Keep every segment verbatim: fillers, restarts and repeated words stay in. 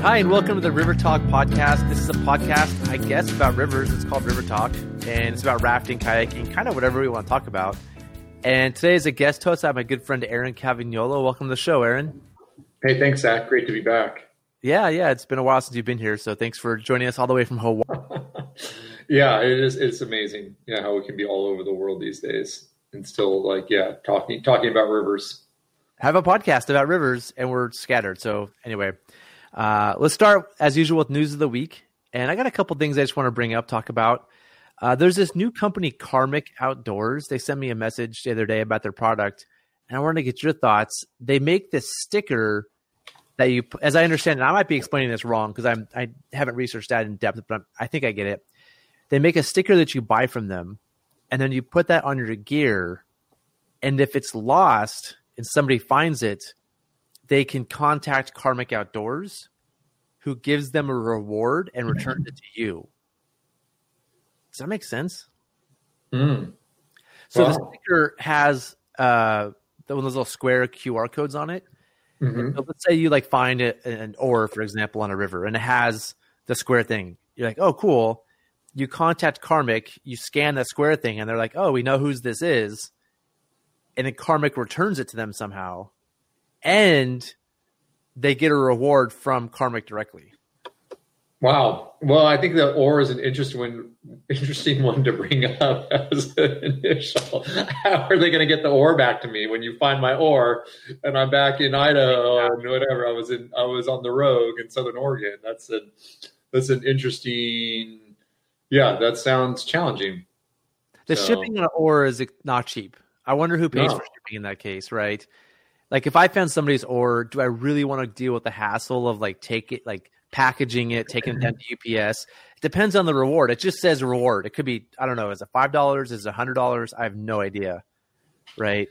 Hi, and welcome to the River Talk podcast. This is a podcast, I guess, about rivers. It's called River Talk, and it's about rafting, kayaking, kind of whatever we want to talk about. And today as a guest host, I have my good friend Aaron Cavagnolo. Welcome to the show, Aaron. Hey, thanks, Zach. Great to be back. Yeah, yeah. It's been a while since you've been here, so thanks for joining us all the way from Hawaii. Yeah, it is. It's amazing. Yeah, how we can be all over the world these days and still, like, yeah, talking talking about rivers. Have a podcast about rivers, and we're scattered. So anyway, uh, let's start as usual with news of the week. And I got a couple things I just want to bring up, talk about. Uh, there's this new company, Karmic Outdoors. They sent me a message the other day about their product, and I wanted to get your thoughts. They make this sticker that you, as I understand it, I might be explaining this wrong because I'm I haven't researched that in depth, but I'm, I think I get it. They make a sticker that you buy from them, and then you put that on your gear, and if it's lost and somebody finds it, they can contact Karmic Outdoors, who gives them a reward and returns it to you. Does that make sense? Mm. So wow. The sticker has uh, one of those little square Q R codes on it. Mm-hmm. So let's say you like find a, an oar, for example, on a river, and it has the square thing. You're like, oh, cool. You contact Karmic, you scan that square thing, and they're like, oh, we know whose this is. And then Karmic returns it to them somehow. And they get a reward from Karmic directly. Wow. Well, I think the oar is an interesting one, interesting one to bring up as an initial. How are they going to get the oar back to me when you find my oar and I'm back in Idaho and whatever? I was in, I was on the Rogue in Southern Oregon. That's an, that's an interesting. Yeah, that sounds challenging. The so. shipping on an oar is not cheap. I wonder who pays no. for shipping in that case, right? Like if I found somebody's oar, do I really want to deal with the hassle of like take it, like packaging it, taking it down to U P S? It depends on the reward. It just says reward. It could be, I don't know, is it five dollars? Is it one hundred dollars? I have no idea, right?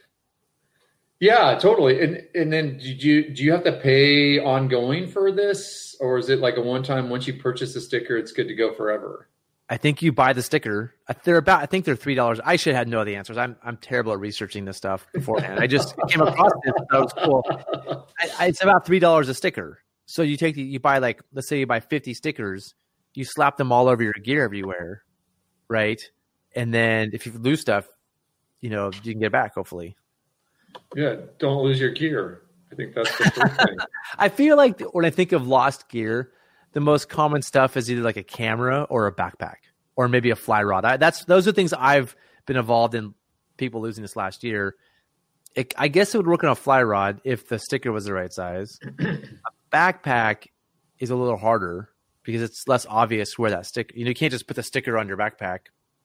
Yeah, totally. And and then do you do you have to pay ongoing for this, or is it like a one time? Once you purchase a sticker, it's good to go forever? I think you buy the sticker. They're about. I think they're three dollars. I should have know the answers. I'm I'm terrible at researching this stuff beforehand. I just came across it. That was cool. I, I, it's about three dollars a sticker. So you take the, you buy like, let's say you buy fifty stickers. You slap them all over your gear everywhere, right? And then if you lose stuff, you know you can get it back. Hopefully. Yeah, don't lose your gear. I think that's the first thing. I feel like when I think of lost gear, the most common stuff is either like a camera or a backpack or maybe a fly rod. I, that's those are things I've been involved in. People losing this last year. It, I guess it would work on a fly rod if the sticker was the right size. A backpack is a little harder because it's less obvious where that sticker. You know, you can't just put the sticker on your backpack.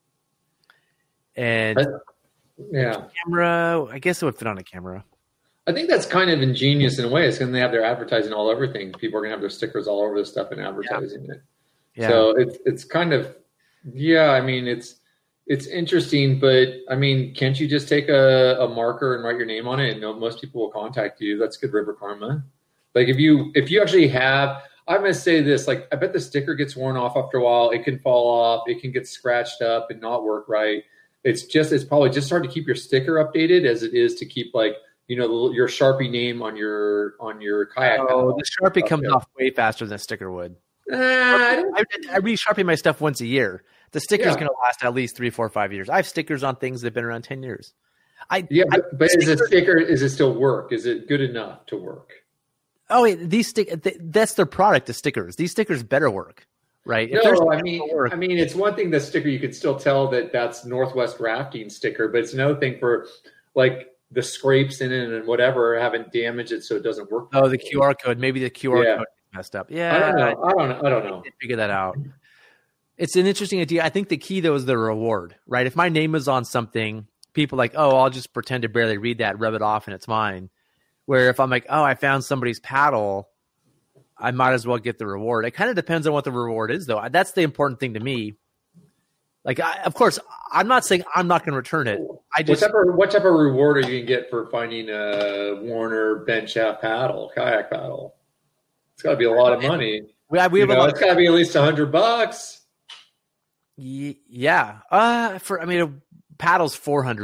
And I, yeah, camera. I guess it would fit on a camera. I think that's kind of ingenious in a way. It's going to have their advertising all over things. People are going to have their stickers all over this stuff and advertising yeah. it. Yeah. So it's it's kind of yeah. I mean, it's it's interesting, but I mean, can't you just take a, a marker and write your name on it, and know, most people will contact you? That's good river karma. Like if you if you actually have, I'm going to say this. Like I bet the sticker gets worn off after a while. It can fall off. It can get scratched up and not work right. It's just it's probably just hard to keep your sticker updated as it is to keep like. You know, your Sharpie name on your on your kayak. Oh, the Sharpie comes off way faster than a sticker would. Uh, I, I, I re-Sharpie my stuff once a year. The sticker's yeah. going to last at least three, four, five years. I have stickers on things that have been around ten years. I yeah, but, I, but sticker, is a sticker? Is it still work? Is it good enough to work? Oh, wait, these stick. Th- that's their product. The stickers. These stickers better work, right? If no, I mean, work, I mean, it's one thing the sticker you can still tell that that's Northwest Rafting sticker, but it's another thing for like. The scrapes in it and whatever haven't damaged it, so it doesn't work. Oh, the Q R code. Maybe the Q R yeah. code is messed up. Yeah, I don't know. I don't know. I don't know. I figure that out. It's an interesting idea. I think the key though is the reward, right? If my name is on something, people are like, oh, I'll just pretend to barely read that, rub it off, and it's mine. Where if I'm like, oh, I found somebody's paddle, I might as well get the reward. It kind of depends on what the reward is, though. That's the important thing to me. Like, I, of course, I'm not saying I'm not going to return it. I just what type of what type of reward are you going to get for finding a Warner bent shaft paddle, kayak paddle? It's got to be a lot of money. We have, we have you a know, lot it's got to be at least a hundred bucks. Y- yeah. Uh, for I mean, a paddle's four hundred.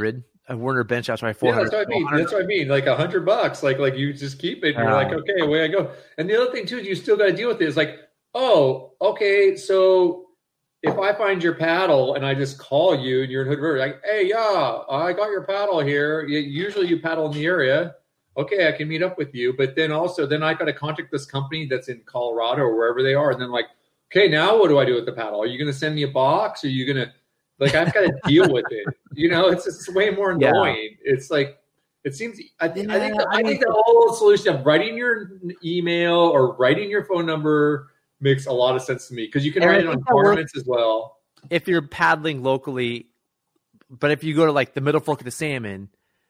a Werner bench out to my four Yeah, hundred. that's what I mean. That's what I mean. Like a hundred bucks. Like like you just keep it. And you're Wow. like, okay, away I go. And the other thing too is you still got to deal with it. It's like, oh, okay, so if I find your paddle and I just call you and you're in Hood River, like, hey, yeah, I got your paddle here. Usually you paddle in the area. Okay, I can meet up with you. But then also, then I got to contact this company that's in Colorado or wherever they are. And then like, okay, now what do I do with the paddle? Are you going to send me a box? Are you going to, like, I've got to deal with it. You know, it's just way more annoying. Yeah. It's like, it seems, I, th- yeah, I think, the, I, I think the whole solution of writing your email or writing your phone number makes a lot of sense to me because you can write it on garments as well. If you're paddling locally, but if you go to like the Middle Fork of the Salmon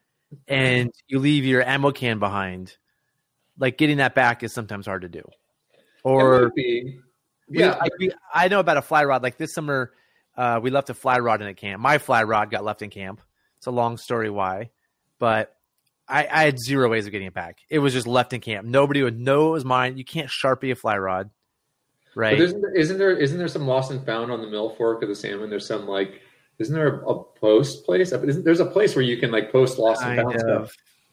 and you leave your ammo can behind, like getting that back is sometimes hard to do. Or be. Yeah, I, we, I know about a fly rod. Like this summer, uh, we left a fly rod in a camp. My fly rod got left in camp. It's a long story why, but I, I had zero ways of getting it back. It was just left in camp. Nobody would know it was mine. You can't Sharpie a fly rod. Right. But isn't there, isn't there isn't there some lost and found on the Middle Fork of the Salmon? There's some like isn't there a, a post place? Isn't there's a place where you can like post lost and found stuff?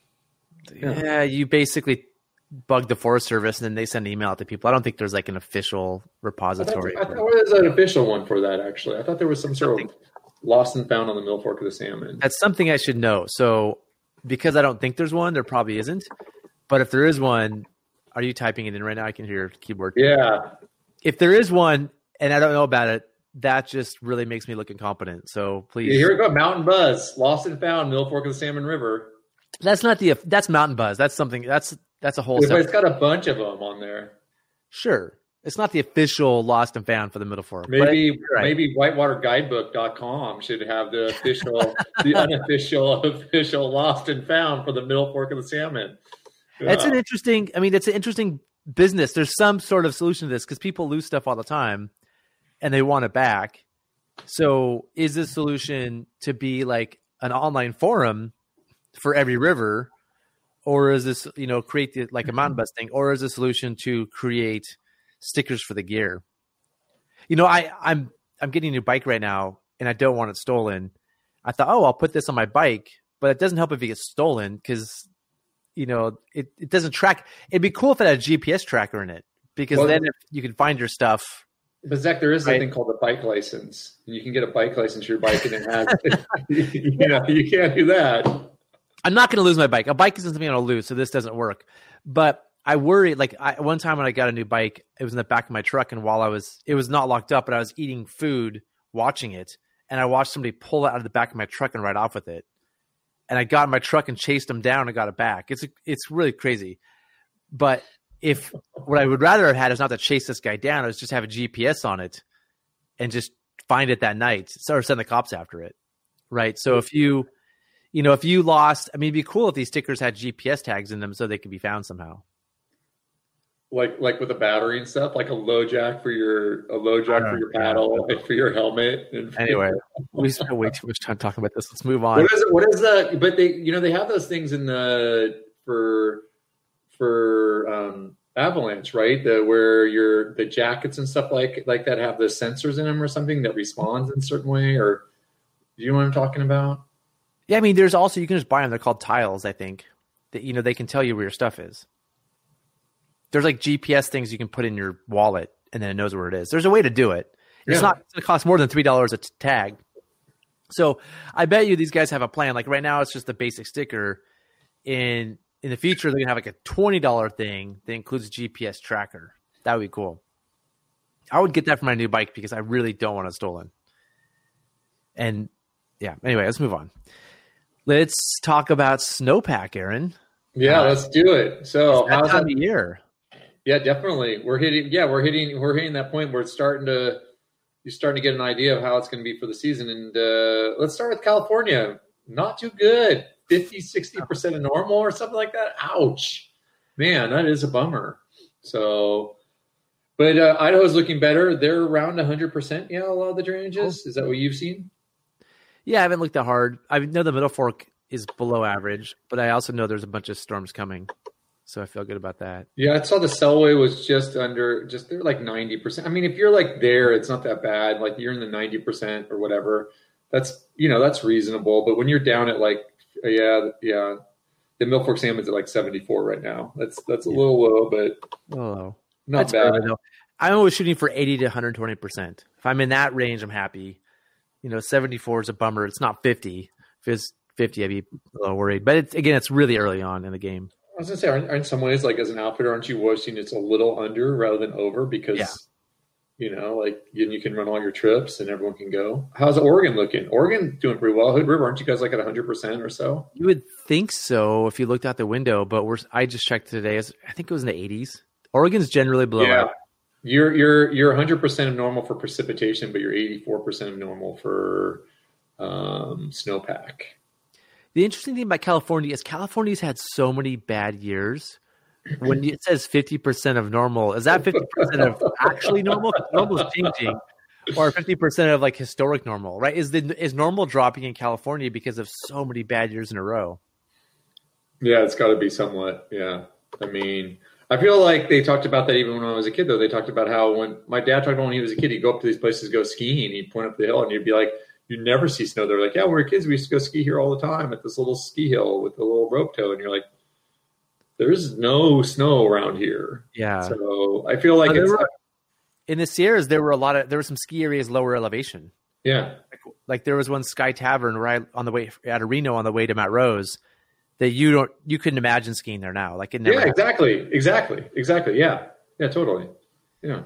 Yeah. yeah, you basically bug the Forest Service and then they send an email out to people. I don't think there's like an official repository. I thought, I thought there was an official one for that actually. I thought there was some sort something. of lost and found on the Middle Fork of the Salmon. That's something I should know. So because I don't think there's one, there probably isn't. But if there is one, are you typing it in right now? I can hear your keyboard. Yeah. If there is one and I don't know about it, that just really makes me look incompetent. So please. Yeah, here we go. Mountain Buzz, lost and found, Middle Fork of the Salmon River. That's not the, that's Mountain Buzz. That's something, that's, that's a whole. But it's got a bunch of them on there. Sure. It's not the official lost and found for the Middle Fork. Maybe, right. maybe whitewater guidebook dot com should have the official, the unofficial, official lost and found for the Middle Fork of the Salmon. Yeah. It's an interesting, I mean, it's an interesting business. There's some sort of solution to this because people lose stuff all the time and they want it back. So is the solution to be like an online forum for every river, or is this, you know, create the, like a Mountain Buzz thing, or is the solution to create stickers for the gear? You know, I, I'm, I'm getting a new bike right now and I don't want it stolen. I thought, oh, I'll put this on my bike, but it doesn't help if it gets stolen because, you know, it, it doesn't track. It'd be cool if it had a G P S tracker in it because well, then if you can find your stuff. But Zach, there is right? something called a bike license. You can get a bike license for your bike and it has, you know, you can't do that. I'm not going to lose my bike. A bike isn't something I'm going to lose, so this doesn't work. But I worry, like I, one time when I got a new bike, it was in the back of my truck. And while I was, it was not locked up, but I was eating food, watching it. And I watched somebody pull it out of the back of my truck and ride off with it. And I got in my truck and chased them down and got it back. It's it's really crazy. But if what I would rather have had is not to chase this guy down, is just have a G P S on it and just find it that night or send the cops after it. Right. So if you, you know, if you lost, I mean, it'd be cool if these stickers had G P S tags in them so they could be found somehow. Like like with a battery and stuff, like a low jack for your a low jack for your paddle, like for your helmet. And anyway, we spent way too much time talking about this. Let's move on. What is it? What is the? But they, you know, they have those things in the for for um, Avalanche, right? The where your the jackets and stuff like like that have the sensors in them or something that responds in a certain way. Or do you know what I'm talking about? Yeah, I mean, there's also you can just buy them. They're called tiles, I think. That you know they can tell you where your stuff is. There's like G P S things you can put in your wallet and then it knows where it is. There's a way to do it. It's yeah. not going to cost more than three dollars a t- tag. So I bet you these guys have a plan. Like right now, it's just the basic sticker. In in the future, they're going to have like a twenty dollars thing that includes a G P S tracker. That would be cool. I would get that for my new bike because I really don't want it stolen. And yeah, anyway, let's move on. Let's talk about snowpack, Aaron. Yeah, uh, let's do it. So how's that time of year? Yeah, definitely. We're hitting. Yeah, we're hitting. We're hitting that point where it's starting to. You're starting to get an idea of how it's going to be for the season. And uh, let's start with California. Not too good. fifty, sixty percent of normal or something like that. Ouch, man, that is a bummer. So, but uh, Idaho's looking better. They're around one hundred percent. Yeah, a lot of the drainages. Is that what you've seen? Yeah, I haven't looked that hard. I know the Middle Fork is below average, but I also know there's a bunch of storms coming. So I feel good about that. Yeah, I saw the Selway was just under, just they're like ninety percent. I mean, if you're like there, it's not that bad. Like you're in the ninety percent or whatever. That's, you know, that's reasonable. But when you're down at like yeah, yeah. The Milford salmon's at like seventy-four right now. That's that's a yeah. little low, but oh, not that's bad. Fair, I'm always shooting for eighty to one hundred twenty percent. If I'm in that range, I'm happy. You know, seventy-four is a bummer. It's not fifty. If it's fifty, I'd be a little worried. But it's, again, it's really early on in the game. I was gonna say, aren't, in some ways, like as an outfitter, aren't you wishing it's a little under rather than over because, yeah. you know, like you, you can run all your trips and everyone can go. How's Oregon looking? Oregon doing pretty well. Hood River, aren't you guys like at one hundred percent or so? You would think so if you looked out the window, but we're I just checked today. I think it was in the eighties. Oregon's generally below. Yeah, you're you're you're one hundred percent of normal for precipitation, but you're eighty-four percent of normal for um, snowpack. The interesting thing about California is California's had so many bad years. When it says fifty percent of normal, is that fifty percent of actually normal? Normal is changing, or fifty percent of like historic normal, right? Is the is normal dropping in California because of so many bad years in a row? Yeah, it's got to be somewhat. Yeah, I mean, I feel like they talked about that even when I was a kid. Though they talked about how when my dad talked about when he was a kid, he'd go up to these places, go skiing, he'd point up the hill, and you'd be like. You never see snow. They're like, yeah, when we were kids, we used to go ski here all the time at this little ski hill with the little rope tow. And you're like, there's no snow around here. Yeah. So I feel like oh, it's were, in the Sierras, there were a lot of, there were some ski areas lower elevation. Yeah. Like, like there was one Sky Tavern right on the way out of Reno on the way to Mount Rose that you don't, you couldn't imagine skiing there now. Like it never Yeah, happened. exactly. Exactly. Exactly. Yeah. Yeah, totally. Yeah.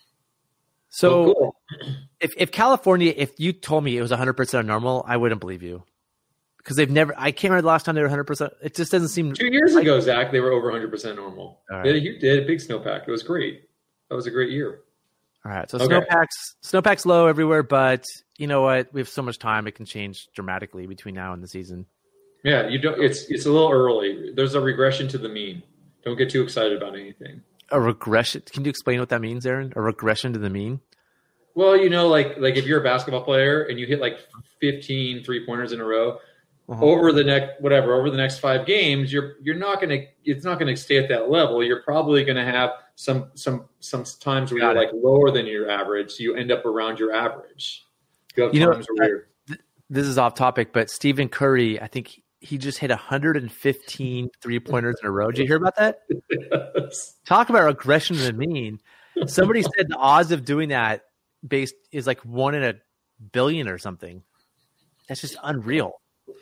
So oh, cool. if, if California, if you told me it was one hundred percent normal, I wouldn't believe you. Because they've never, I can't remember the last time they were one hundred percent. It just doesn't seem. Two years ago, Zach, they were over one hundred percent normal. Right. They, you did a big snowpack. It was great. That was a great year. All right. So okay. snowpacks, snowpacks low everywhere, but you know what? We have so much time. It can change dramatically between now and the season. Yeah, you don't. It's it's a little early. There's a regression to the mean. Don't get too excited about anything. A regression? Can you explain what that means, Aaron? A regression to the mean? Well, you know, like like if you're a basketball player and you hit like fifteen three-pointers in a row, uh-huh. over the next whatever, over the next five games, you're you're not going to it's not going to stay at that level. You're probably going to have some some some times where Got you're it. like lower than your average, so you end up around your average. You, have you know, times where you're, th- this is off topic, but Stephen Curry, I think he just hit one hundred fifteen three-pointers in a row. Did you hear about that? Yes. Talk about regression to the mean. Somebody said the odds of doing that based is like one in a billion or something. That's just unreal.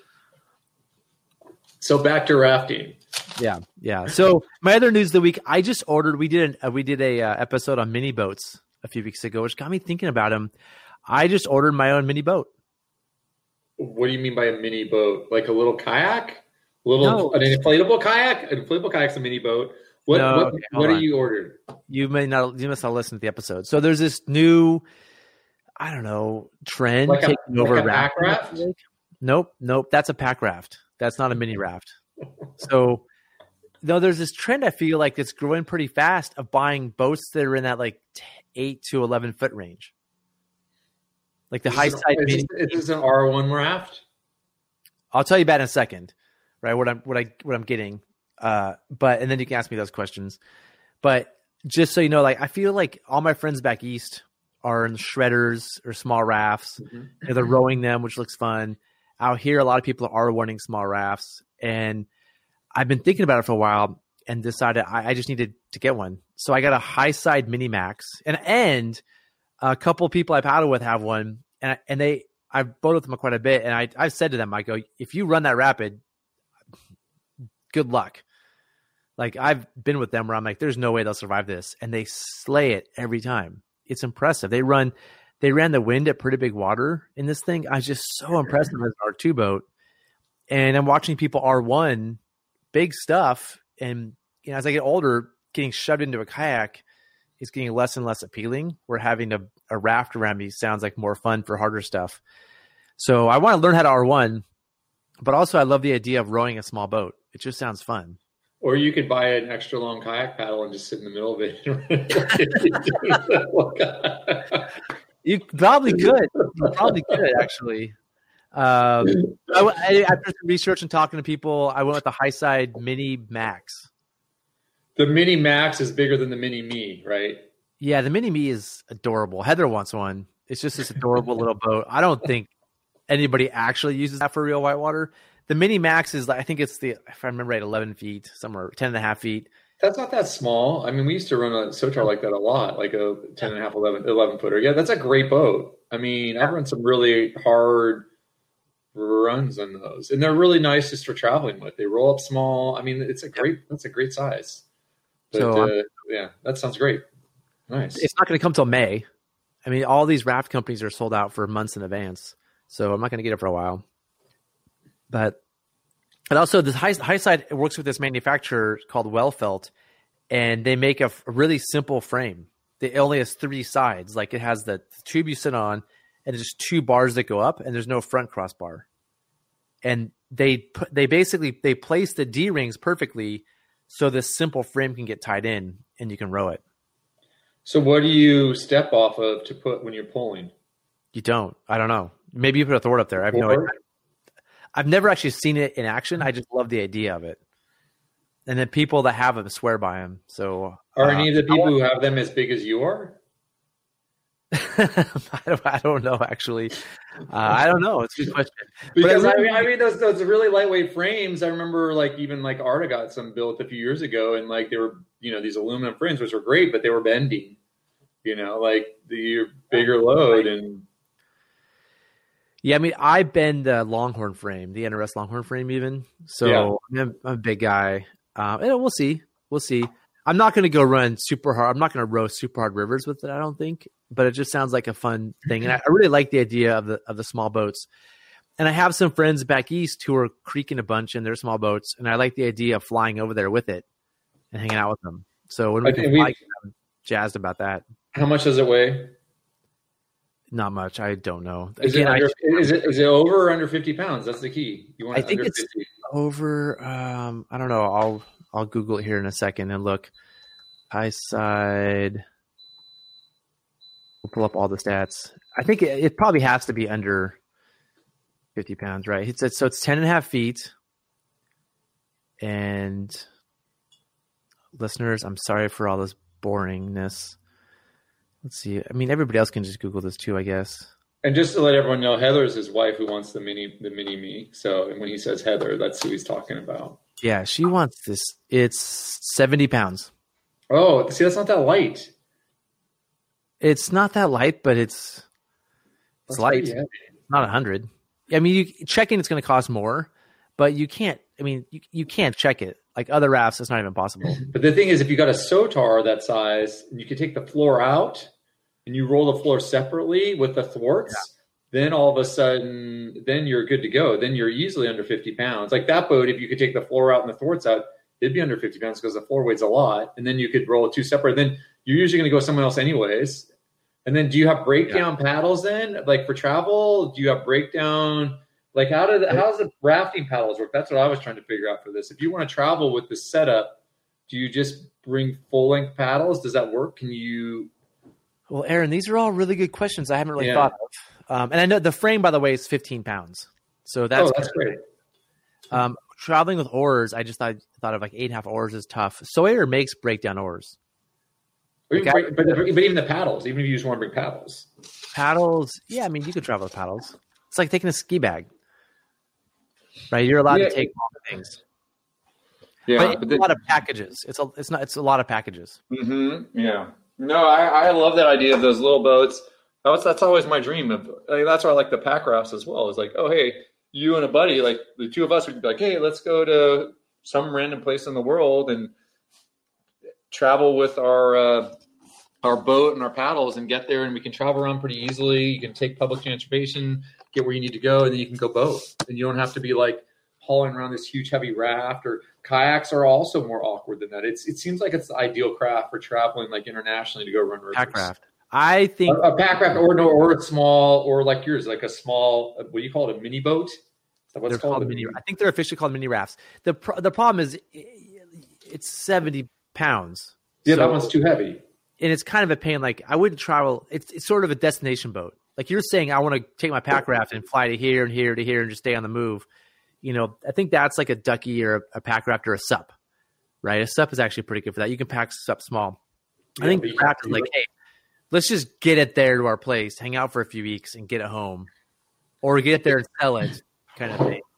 So back to rafting. Yeah, yeah. So my other news of the week, I just ordered. We did an, uh, we did a uh, episode on mini boats a few weeks ago, which got me thinking about them. I just ordered my own mini boat. What do you mean by a mini boat? Like a little kayak? A little no. an inflatable kayak? An inflatable kayak's a mini boat. What no, what, okay, what are on. you ordered? You may not. You must not listen to the episode. So there's this new, I don't know, trend like taking a, over like a pack raft. Nope, nope. That's a pack raft. That's not a mini raft. So, no, there's this trend I feel like it's growing pretty fast of buying boats that are in that like eight to eleven foot range, like the high side. Is this, is this an R one raft? I'll tell you about it in a second, right? What I'm what I what I'm getting. Uh, but and then you can ask me those questions. But just so you know, like I feel like all my friends back east are in shredders or small rafts. Mm-hmm. You know, they're rowing them, which looks fun. Out here, a lot of people are wanting small rafts, and I've been thinking about it for a while and decided I, I just needed to get one. So I got a high side Mini Max, and and a couple of people I paddle with have one, and and they I've boated with them quite a bit, and I I've said to them, I go, if you run that rapid, good luck. Like I've been with them where I'm like, there's no way they'll survive this. And they slay it every time. It's impressive. They run, they ran the wind at pretty big water in this thing. I was just so impressed with an R two boat. And I'm watching people R one, big stuff. And you know, as I get older, getting shoved into a kayak is getting less and less appealing. Where having a, a raft around me sounds like more fun for harder stuff. So I want to learn how to R one, but also I love the idea of rowing a small boat. It just sounds fun. Or you could buy an extra long kayak paddle and just sit in the middle of it. You probably could. You probably could, actually. Um, I, I, after some research and talking to people, I went with the high side Mini Max. The Mini Max is bigger than the Mini Me, right? Yeah, the Mini Me is adorable. Heather wants one. It's just this adorable little boat. I don't think anybody actually uses that for real whitewater. The Mini Max is, I think it's the, if I remember right, eleven feet, somewhere ten and a half feet. That's not that small. I mean, we used to run a Sotar like that a lot, like a ten and a half, eleven, eleven footer. Yeah, that's a great boat. I mean, I've run some really hard runs on those, and they're really nice just for traveling with. They roll up small. I mean, it's a great, that's a great size. But, so, uh, yeah, that sounds great. Nice. It's not going to come till May. I mean, all these raft companies are sold out for months in advance, so I'm not going to get it for a while. But and also, the high, high side works with this manufacturer called Wellfelt, and they make a, a really simple frame. It only has three sides. Like it has the tube you sit on, and just two bars that go up, and there's no front crossbar. And they put, they basically they place the D rings perfectly, so this simple frame can get tied in, and you can row it. So, what do you step off of to put when you're pulling? You don't. I don't know. Maybe you put a thwart up there. I have no idea. I've never actually seen it in action. I just love the idea of it. And then people that have them swear by them. So, are uh, any of the people who have them as big as you are? I, don't, I don't know, actually. Uh, I don't know. It's a good question. Because but I mean, I mean, those those really lightweight frames. I remember, like even like Arda got some built a few years ago, and like they were, you know, these aluminum frames, which were great, but they were bending. You know, like the bigger load and. Yeah, I mean, I bend the Longhorn frame, the N R S Longhorn frame, even. So yeah. I'm, I'm a big guy. Um, and we'll see. We'll see. I'm not going to go run super hard. I'm not going to row super hard rivers with it, I don't think. But it just sounds like a fun thing. And I, I really like the idea of the of the small boats. And I have some friends back east who are creeking a bunch in their small boats. And I like the idea of flying over there with it and hanging out with them. So when we can fly, I'm jazzed about that. How much does it weigh? Not much. I don't know. Is, Again, it under, I, is it is it over or under fifty pounds? That's the key. You want I think under it's fifty. Over. Um, I don't know. I'll I'll Google it here in a second and look. High side. We'll pull up all the stats. I think it, it probably has to be under fifty pounds, right? It's, it's so it's ten and a half feet. And listeners, I'm sorry for all this boringness. Let's see. I mean, everybody else can just Google this too, I guess. And just to let everyone know, Heather's his wife who wants the mini, the mini me. So when he says Heather, that's who he's talking about. Yeah, she wants this. It's seventy pounds. Oh, see, that's not that light. It's not that light, but it's it's that's light. Not a hundred. I mean, you checking it's going to cost more, but you can't. I mean, you you can't check it like other rafts. It's not even possible. But the thing is, if you got a Sotar that size, and you can take the floor out. And you roll the floor separately with the thwarts, yeah. Then all of a sudden, then you're good to go. Then you're easily under fifty pounds. Like that boat, if you could take the floor out and the thwarts out, it'd be under fifty pounds because the floor weighs a lot. And then you could roll it two separate. Then you're usually going to go somewhere else anyways. And then do you have breakdown yeah. paddles then? Like for travel, do you have breakdown? Like how did how does the rafting paddles work? That's what I was trying to figure out for this. If you want to travel with this setup, do you just bring full length paddles? Does that work? Can you... Well, Aaron, these are all really good questions I haven't really yeah. thought of. Um, and I know the frame, by the way, is fifteen pounds. So that's, oh, that's great. Um, traveling with oars, I just thought, thought of like eight and a half oars is tough. Sawyer makes breakdown oars. Like break, I, but, but even the paddles, even if you just want to bring paddles. Paddles, yeah, I mean, you could travel with paddles. It's like taking a ski bag, right? You're allowed yeah. to take all the things. Yeah, but it's but the, a lot of packages. It's a, it's not, it's a lot of packages. Mm-hmm. Yeah. No, I, I love that idea of those little boats. That's that's always my dream. Of like, that's why I like the pack rafts as well. It's like, oh, hey, you and a buddy, like the two of us would be like, hey, let's go to some random place in the world and travel with our uh, our boat and our paddles and get there, and we can travel around pretty easily. You can take public transportation, get where you need to go, and then you can go boat. And you don't have to be like hauling around this huge heavy raft. Or kayaks are also more awkward than that. It's it seems like it's the ideal craft for traveling like internationally to go run rivers. Pack raft. I think a, a pack raft or no or a small or like yours, like a small what do you call it, a mini boat? Is that what's they're called? called mini, I think they're officially called mini rafts. The pro, the problem is it's seventy pounds. Yeah, so, that one's too heavy. And it's kind of a pain. Like I wouldn't travel. It's it's sort of a destination boat. Like you're saying, I want to take my pack raft and fly to here and here to here and just stay on the move. You know, I think that's like a ducky or a, a pack raft or a sup, right? A sup is actually pretty good for that. You can pack sup small. Yeah, I think the raft is like, hey, let's just get it there to our place, hang out for a few weeks and get it home, or get it there and sell it kind of thing.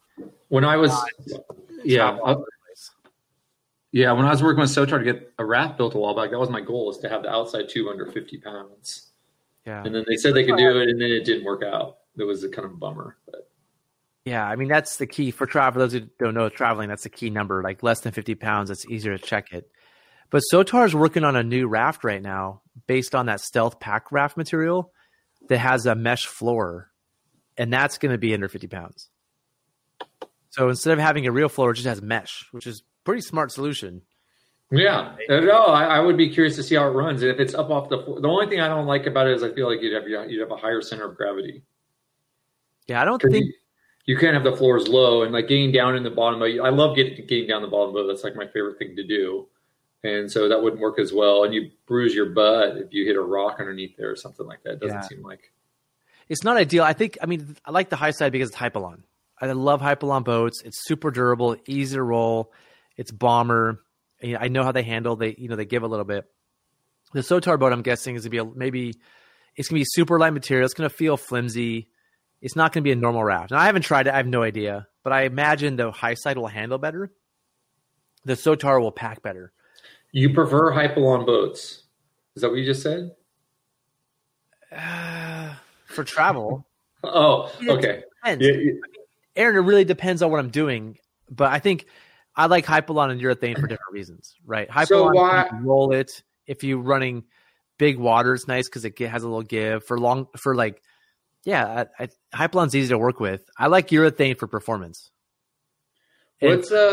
When I was, yeah, Travel all I, over the place. yeah, when I was working with Sotar to get a raft built a while back, that was my goal, is to have the outside tube under fifty pounds. Yeah. And then they said they could do it, and then it didn't work out. It was a kind of bummer. But Yeah, I mean that's the key for travel. Those who don't know traveling, that's the key number. Like less than fifty pounds, it's easier to check it. But Sotar is working on a new raft right now based on that stealth pack raft material that has a mesh floor, and that's going to be under fifty pounds. So instead of having a real floor, it just has mesh, which is a pretty smart solution. yeah, no, I, I would be curious to see how it runs. And if it's up off the floor, the only thing I don't like about it is I feel like you'd have you'd have a higher center of gravity. Yeah, I don't 'Cause think you, you can't have the floors low, and like getting down in the bottom. Of, I love getting getting down the bottom boat. That's like my favorite thing to do. And so that wouldn't work as well. And you bruise your butt if you hit a rock underneath there or something like that. It doesn't Yeah. seem like. it's not ideal. I think, I mean, I like the high side because it's Hypalon. I love Hypalon boats. It's super durable, easy to roll. It's bomber. And I know how they handle. They, you know, they give a little bit. The Sotar boat, I'm guessing, is gonna be a, maybe it's gonna be super light material. It's gonna feel flimsy. It's not gonna be a normal raft. And I haven't tried it. I have no idea. But I imagine the high side will handle better. The Sotar will pack better. You prefer Hypalon boats? Is that what you just said? Uh, for travel, Oh, it okay. depends. Yeah, yeah. Aaron, it really depends on what I'm doing. But I think I like Hypalon and urethane for different reasons, right? Hypalon, So why- you can roll it if you're running big water. It's nice because it has a little give for long for like, yeah. I, I, Hypalon's easy to work with. I like urethane for performance. And- What's uh,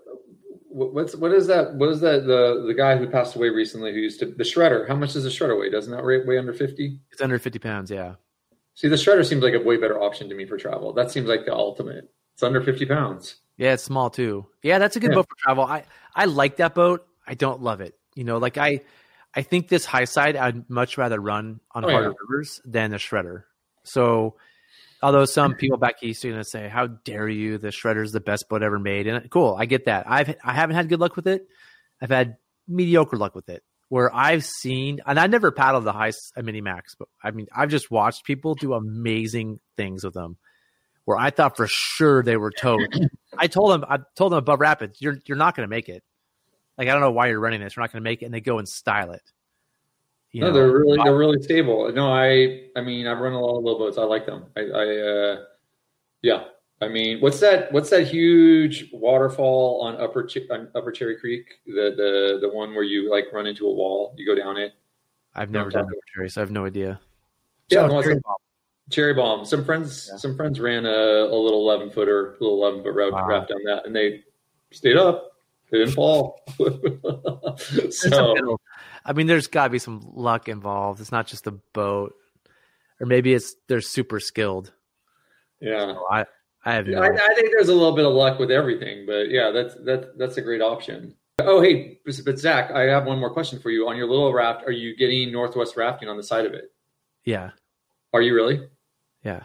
what's what is that? What is that? The the guy who passed away recently who used to the shredder. How much does the shredder weigh? Doesn't that weigh, weigh under fifty? It's under fifty pounds. Yeah. See, the shredder seems like a way better option to me for travel. That seems like the ultimate. It's under fifty pounds. Yeah, it's small too. Yeah, that's a good Yeah. boat for travel. I, I like that boat. I don't love it. You know, like I I think this high side I'd much rather run on Oh, harder yeah. rivers than the shredder. So although some people back east are gonna say, how dare you, the shredder's the best boat ever made. And cool, I get that. I've I haven't had good luck with it. I've had mediocre luck with it. Where I've seen, and I never paddled the high a mini max, but I mean, I've just watched people do amazing things with them. Where I thought for sure they were towed. I told them, I told them above rapids, you're you're not going to make it. Like I don't know why you're running this. You're not going to make it, and they go and style it. You No, know? they're really they're really stable. No, I I mean I've run a lot of little boats. I like them. I, I uh, yeah. I mean, what's that? What's that huge waterfall on Upper Ch- on Upper Cherry Creek? The the the one where you like run into a wall, you go down it. I've never done it, Cherry, so I have no idea. Yeah, So, no, it's Cherry like- Bomb. Cherry Bomb. Some friends, Yeah. some friends ran a, a little eleven footer, little eleven foot raft, Wow. raft down that, and they stayed up. They didn't fall. There's some so middle- I mean, there's got to be some luck involved. It's not just the boat, or maybe it's they're super skilled. yeah, So I I have no. I, I think there's a little bit of luck with everything, but yeah, that's that that's a great option. Oh, hey, but Zach, I have one more question for you. On your little raft, are you getting Northwest rafting on the side of it? Yeah, Are you really? yeah.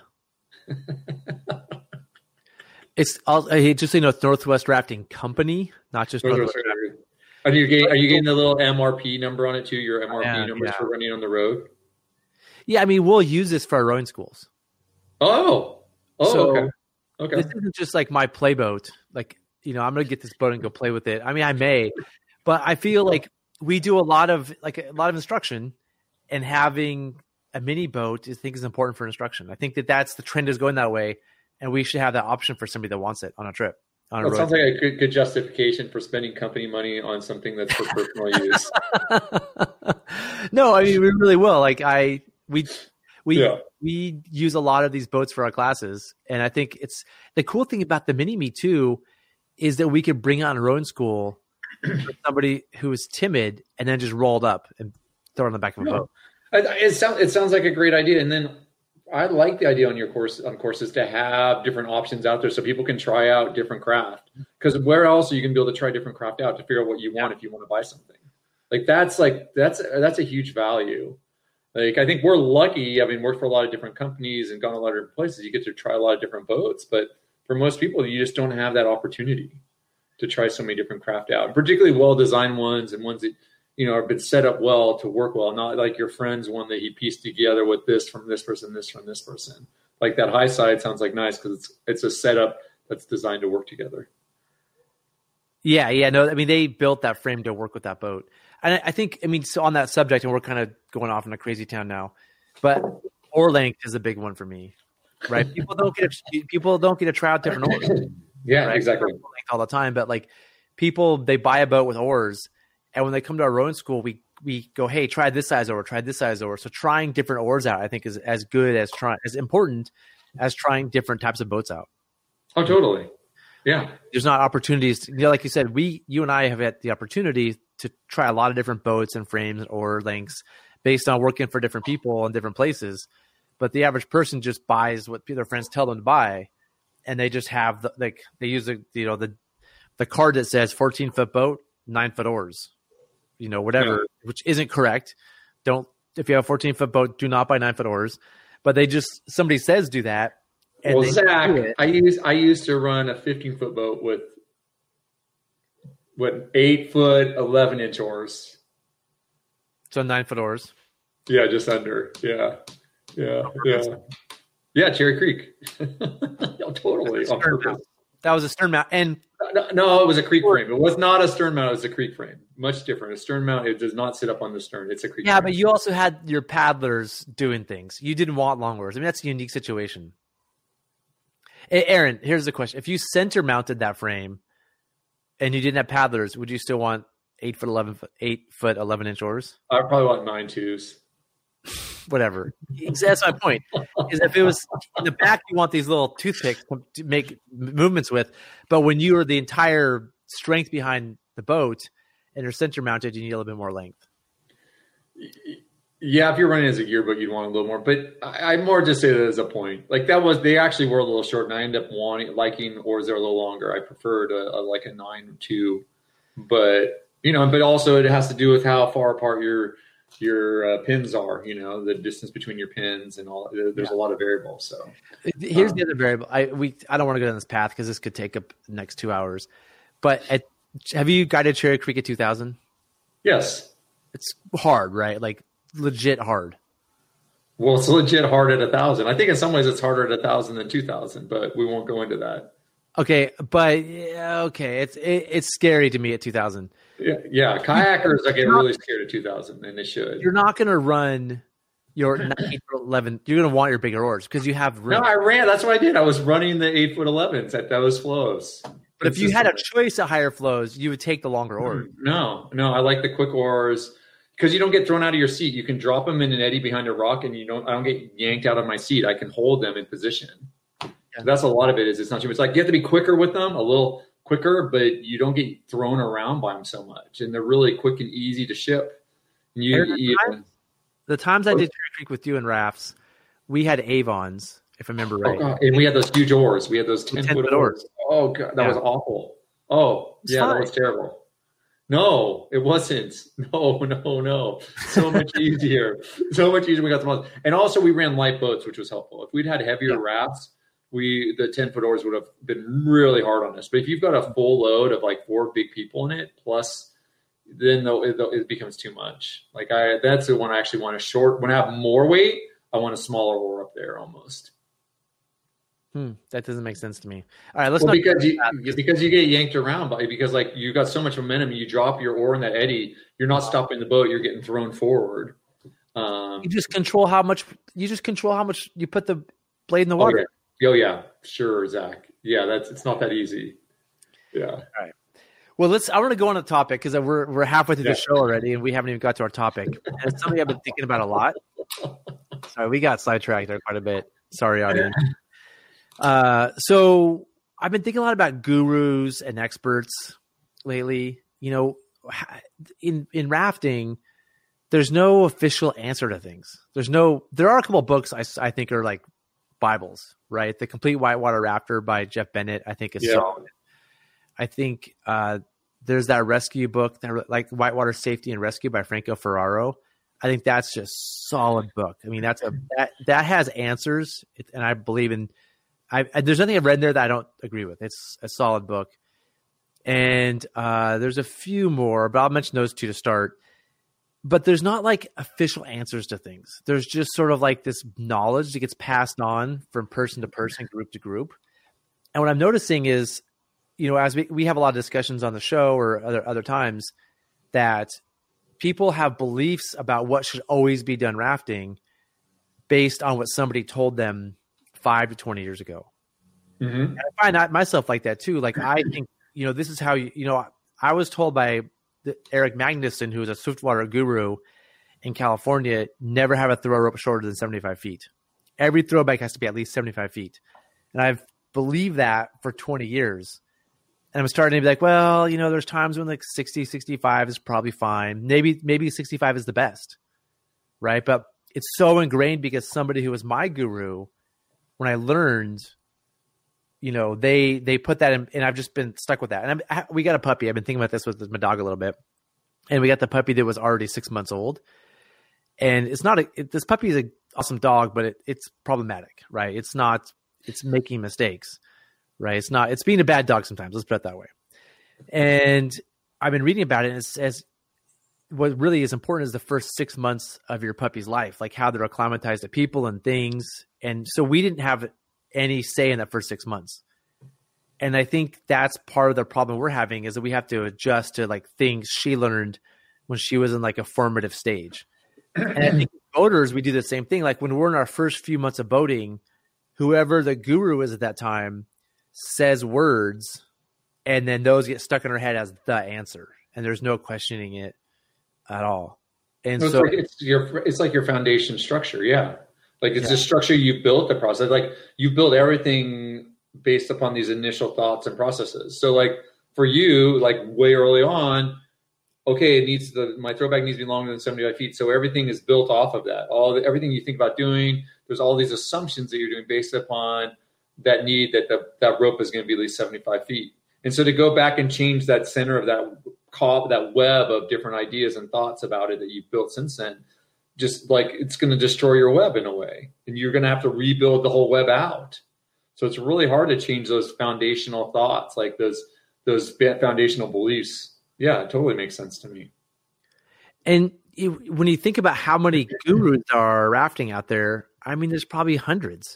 It's all, hey, just so you know, it's Northwest Rafting Company, not just Northwest. Northwest Rafting. Are you getting are you getting the little M R P number on it too? Your M R P Yeah, numbers yeah. for running on the road? Yeah, I mean, we'll use this for our rowing schools. Oh, oh, So, okay, okay. This isn't just like my play boat. Like, you know, I'm going to get this boat and go play with it. I mean, I may, but I feel like we do a lot of like a lot of instruction, and having a mini boat I think is important for instruction. I think that that's the trend is going that way, and we should have that option for somebody that wants it on a trip. On a That road sounds like a good, good justification for spending company money on something that's for personal use. No, I mean we really will. Like I we we Yeah. we use a lot of these boats for our classes, and I think it's the cool thing about the mini me too is that we could bring on a rowing school for somebody who is timid and then just rolled up and throw it on the back of a Yeah. boat. I- It sounds it sounds like a great idea, and then I like the idea on your course on courses to have different options out there so people can try out different craft. Because where else are you going to be able to try different craft out to figure out what you want if you want to buy something? Like that's like that's that's a huge value. Like I think we're lucky. I mean, worked for a lot of different companies and gone a lot of different places. You get to try a lot of different boats, but for most people, you just don't have that opportunity to try so many different craft out, and particularly well-designed ones and ones that you know are been set up well to work well. Not like your friend's one that he pieced together with this from this person, this from this person. Like that high side sounds like nice because it's it's a setup that's designed to work together. Yeah, yeah, no, I mean they built that frame to work with that boat, and I, I think, I mean, so on that subject, and we're kind of going off in a crazy town now, but oar length is a big one for me, right? People don't get a, people don't get to try out different oars. Yeah, right? exactly. All the time, but like people, they buy a boat with oars, and when they come to our rowing school, we we go, hey, try this size oar, try this size oar. So trying different oars out, I think, is as good as trying, as important as trying different types of boats out. Oh, totally. Yeah. There's not opportunities, to, you know, like you said, we, you and I have had the opportunity to try a lot of different boats and frames and oar lengths based on working for different people in different places. But the average person just buys what their friends tell them to buy, and they just have the, like they use the you know the the card that says fourteen foot boat, nine foot oars, you know, whatever, yeah. Which isn't correct. Don't if you have a fourteen foot boat, do not buy nine foot oars. But they just somebody says do that. And well, Zach, I used I used to run a fifteen foot boat with what eight foot eleven inch oars. So nine foot oars. Yeah, just under. Yeah, yeah, yeah, yeah. Cherry Creek. Oh, totally. On purpose. That was a stern mount, and no, no, it was a creek frame. It was not a stern mount. It was a creek frame. Much different. A stern mount, it does not sit up on the stern. It's a creek. Yeah, frame. but you also had your paddlers doing things. You didn't want long oars. I mean, that's a unique situation. Hey, Aaron, here's the question: if you center mounted that frame, and you didn't have paddlers, would you still want eight foot eleven, eight foot eleven inch oars? I probably want nine twos. Whatever. That's my point. Is if it was in the back, you want these little toothpicks to make movements with, but when you are the entire strength behind the boat and you're center mounted, you need a little bit more length. Yeah, if you're running as a gearboat, you'd want a little more. But I, I more just say that as a point. Like that was, they actually were a little short, and I ended up wanting liking oars that are a little longer. I preferred a, a like a nine two, but you know, but also it has to do with how far apart your your uh, pins are. You know, the distance between your pins and all. There's yeah. a lot of variables. So here's um, the other variable. I we I don't want to go down this path because this could take up the next two hours. But at, have you guided Cherry Creek at two thousand? Yes, it's hard, right? Like. Legit hard. Well, it's legit hard at a thousand. I think in some ways it's harder at a thousand than two thousand, but we won't go into that. Okay, but yeah, okay, it's it, it's scary to me at two thousand. Yeah, yeah. Kayakers are getting really scared at two thousand, and they should. You're not going to run your eight foot eleven. You're going to want your bigger oars because you have room. No, I ran. That's what I did. I was running the eight foot elevens at those flows. But if you had a choice at higher flows, you would take the longer oar. No, no, I like the quick oars. Because you don't get thrown out of your seat. You can drop them in an eddy behind a rock, and you don't. I don't get yanked out of my seat. I can hold them in position. Yeah. So that's a lot of it. Is it's not too much. Like you have to be quicker with them, a little quicker, but you don't get thrown around by them so much. And they're really quick and easy to ship. And you, the, you, times, the times I did Cherry Creek with you and rafts, we had Avons, if I remember right. Oh God. And we had those huge oars. We had those ten, ten foot oars. oars. Oh God, that yeah. was awful. Oh yeah, fine. That was terrible. No, it wasn't. No, no, no. So much easier. So much easier. We got the most. And also we ran light boats, which was helpful. If we'd had heavier yeah. rafts, we the ten foot oars would have been really hard on us. But if you've got a full load of like four big people in it, plus then though it, it becomes too much. Like I, that's the one I actually want a short. When I have more weight, I want a smaller oar up there almost. Hmm, that doesn't make sense to me. All right, let's well, not because you that. because you get yanked around by because like you got so much momentum, you drop your oar in that eddy, you're not stopping the boat, you're getting thrown forward. Um, you just control how much you just control how much you put the blade in the water. Oh yeah, oh, yeah. Sure, Zach. Yeah, that's it's not that easy. Yeah. All right. Well, let's. I want to go on a topic because we're we're halfway through yeah. the show already, and we haven't even got to our topic. And it's something I've been thinking about a lot. Sorry, we got sidetracked there quite a bit. Sorry, audience. Uh, so I've been thinking a lot about gurus and experts lately. You know, in in rafting, there's no official answer to things. There's no. There are a couple of books I, I think are like Bibles, right? The Complete Whitewater Rafter by Jeff Bennett, I think is yeah. solid. I think uh, there's that rescue book, that like Whitewater Safety and Rescue by Franco Ferraro. I think that's just solid book. I mean, that's a that that has answers, and I believe in. I, I, there's nothing I've read in there that I don't agree with. It's a solid book. And uh, there's a few more, but I'll mention those two to start. But there's not like official answers to things. There's just sort of like this knowledge that gets passed on from person to person, group to group. And what I'm noticing is, you know, as we, we have a lot of discussions on the show or other, other times, that people have beliefs about what should always be done rafting based on what somebody told them five to twenty years ago. Mm-hmm. And I find that myself like that too. Like, I think, you know, this is how you, you know, I was told by the, Eric Magnuson, who is a Swiftwater guru in California, never have a throw rope shorter than seventy-five feet. Every throw bag has to be at least seventy-five feet. And I've believed that for twenty years. And I'm starting to be like, well, you know, there's times when like sixty, sixty-five is probably fine. Maybe, maybe sixty-five is the best. Right. But it's so ingrained because somebody who was my guru, when I learned, you know, they, they put that in, and I've just been stuck with that. And I'm, I, we got a puppy. I've been thinking about this with my dog a little bit, and we got the puppy that was already six months old. And it's not a, it, this puppy is an awesome dog, but it, it's problematic, right? It's not, it's making mistakes. Right. It's not, it's being a bad dog sometimes. Let's put it that way. And I've been reading about it, and it says what really is important is the first six months of your puppy's life, like how they're acclimatized to people and things. And so we didn't have any say in that first six months. And I think that's part of the problem we're having, is that we have to adjust to like things she learned when she was in like a formative stage. And I think boaters, we do the same thing. Like when we're in our first few months of boating, whoever the guru is at that time says words, and then those get stuck in our head as the answer, and there's no questioning it at all. And so, so it's like, it's your it's like your foundation structure. Yeah. Like it's yeah. the structure you built the process. Like you build everything based upon these initial thoughts and processes. So like for you, like way early on, okay, it needs the, my throwback needs to be longer than seventy-five feet. So everything is built off of that. All the, everything you think about doing, there's all these assumptions that you're doing based upon that need that the, that rope is going to be at least seventy-five feet. And so to go back and change that center of that call, that web of different ideas and thoughts about it that you've built since then, just like it's going to destroy your web in a way, and you're going to have to rebuild the whole web out. So it's really hard to change those foundational thoughts, like those, those foundational beliefs. Yeah, it totally makes sense to me. And it, when you think about how many gurus are rafting out there, I mean, there's probably hundreds.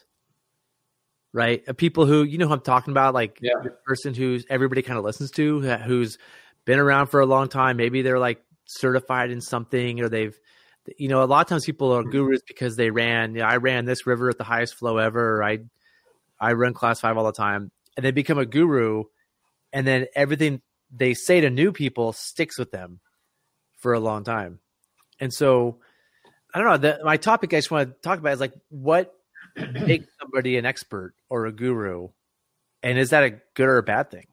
Right. Of people who, you know who I'm talking about, like yeah. the person who's everybody kind of listens to, who's been around for a long time. Maybe they're like certified in something, or they've, you know, a lot of times people are gurus because they ran, you know, I ran this river at the highest flow ever. Or I, I run class five all the time, and they become a guru, and then everything they say to new people sticks with them for a long time. And so I don't know, the, my topic I just want to talk about is like, what makes somebody an expert or a guru, and is that a good or a bad thing?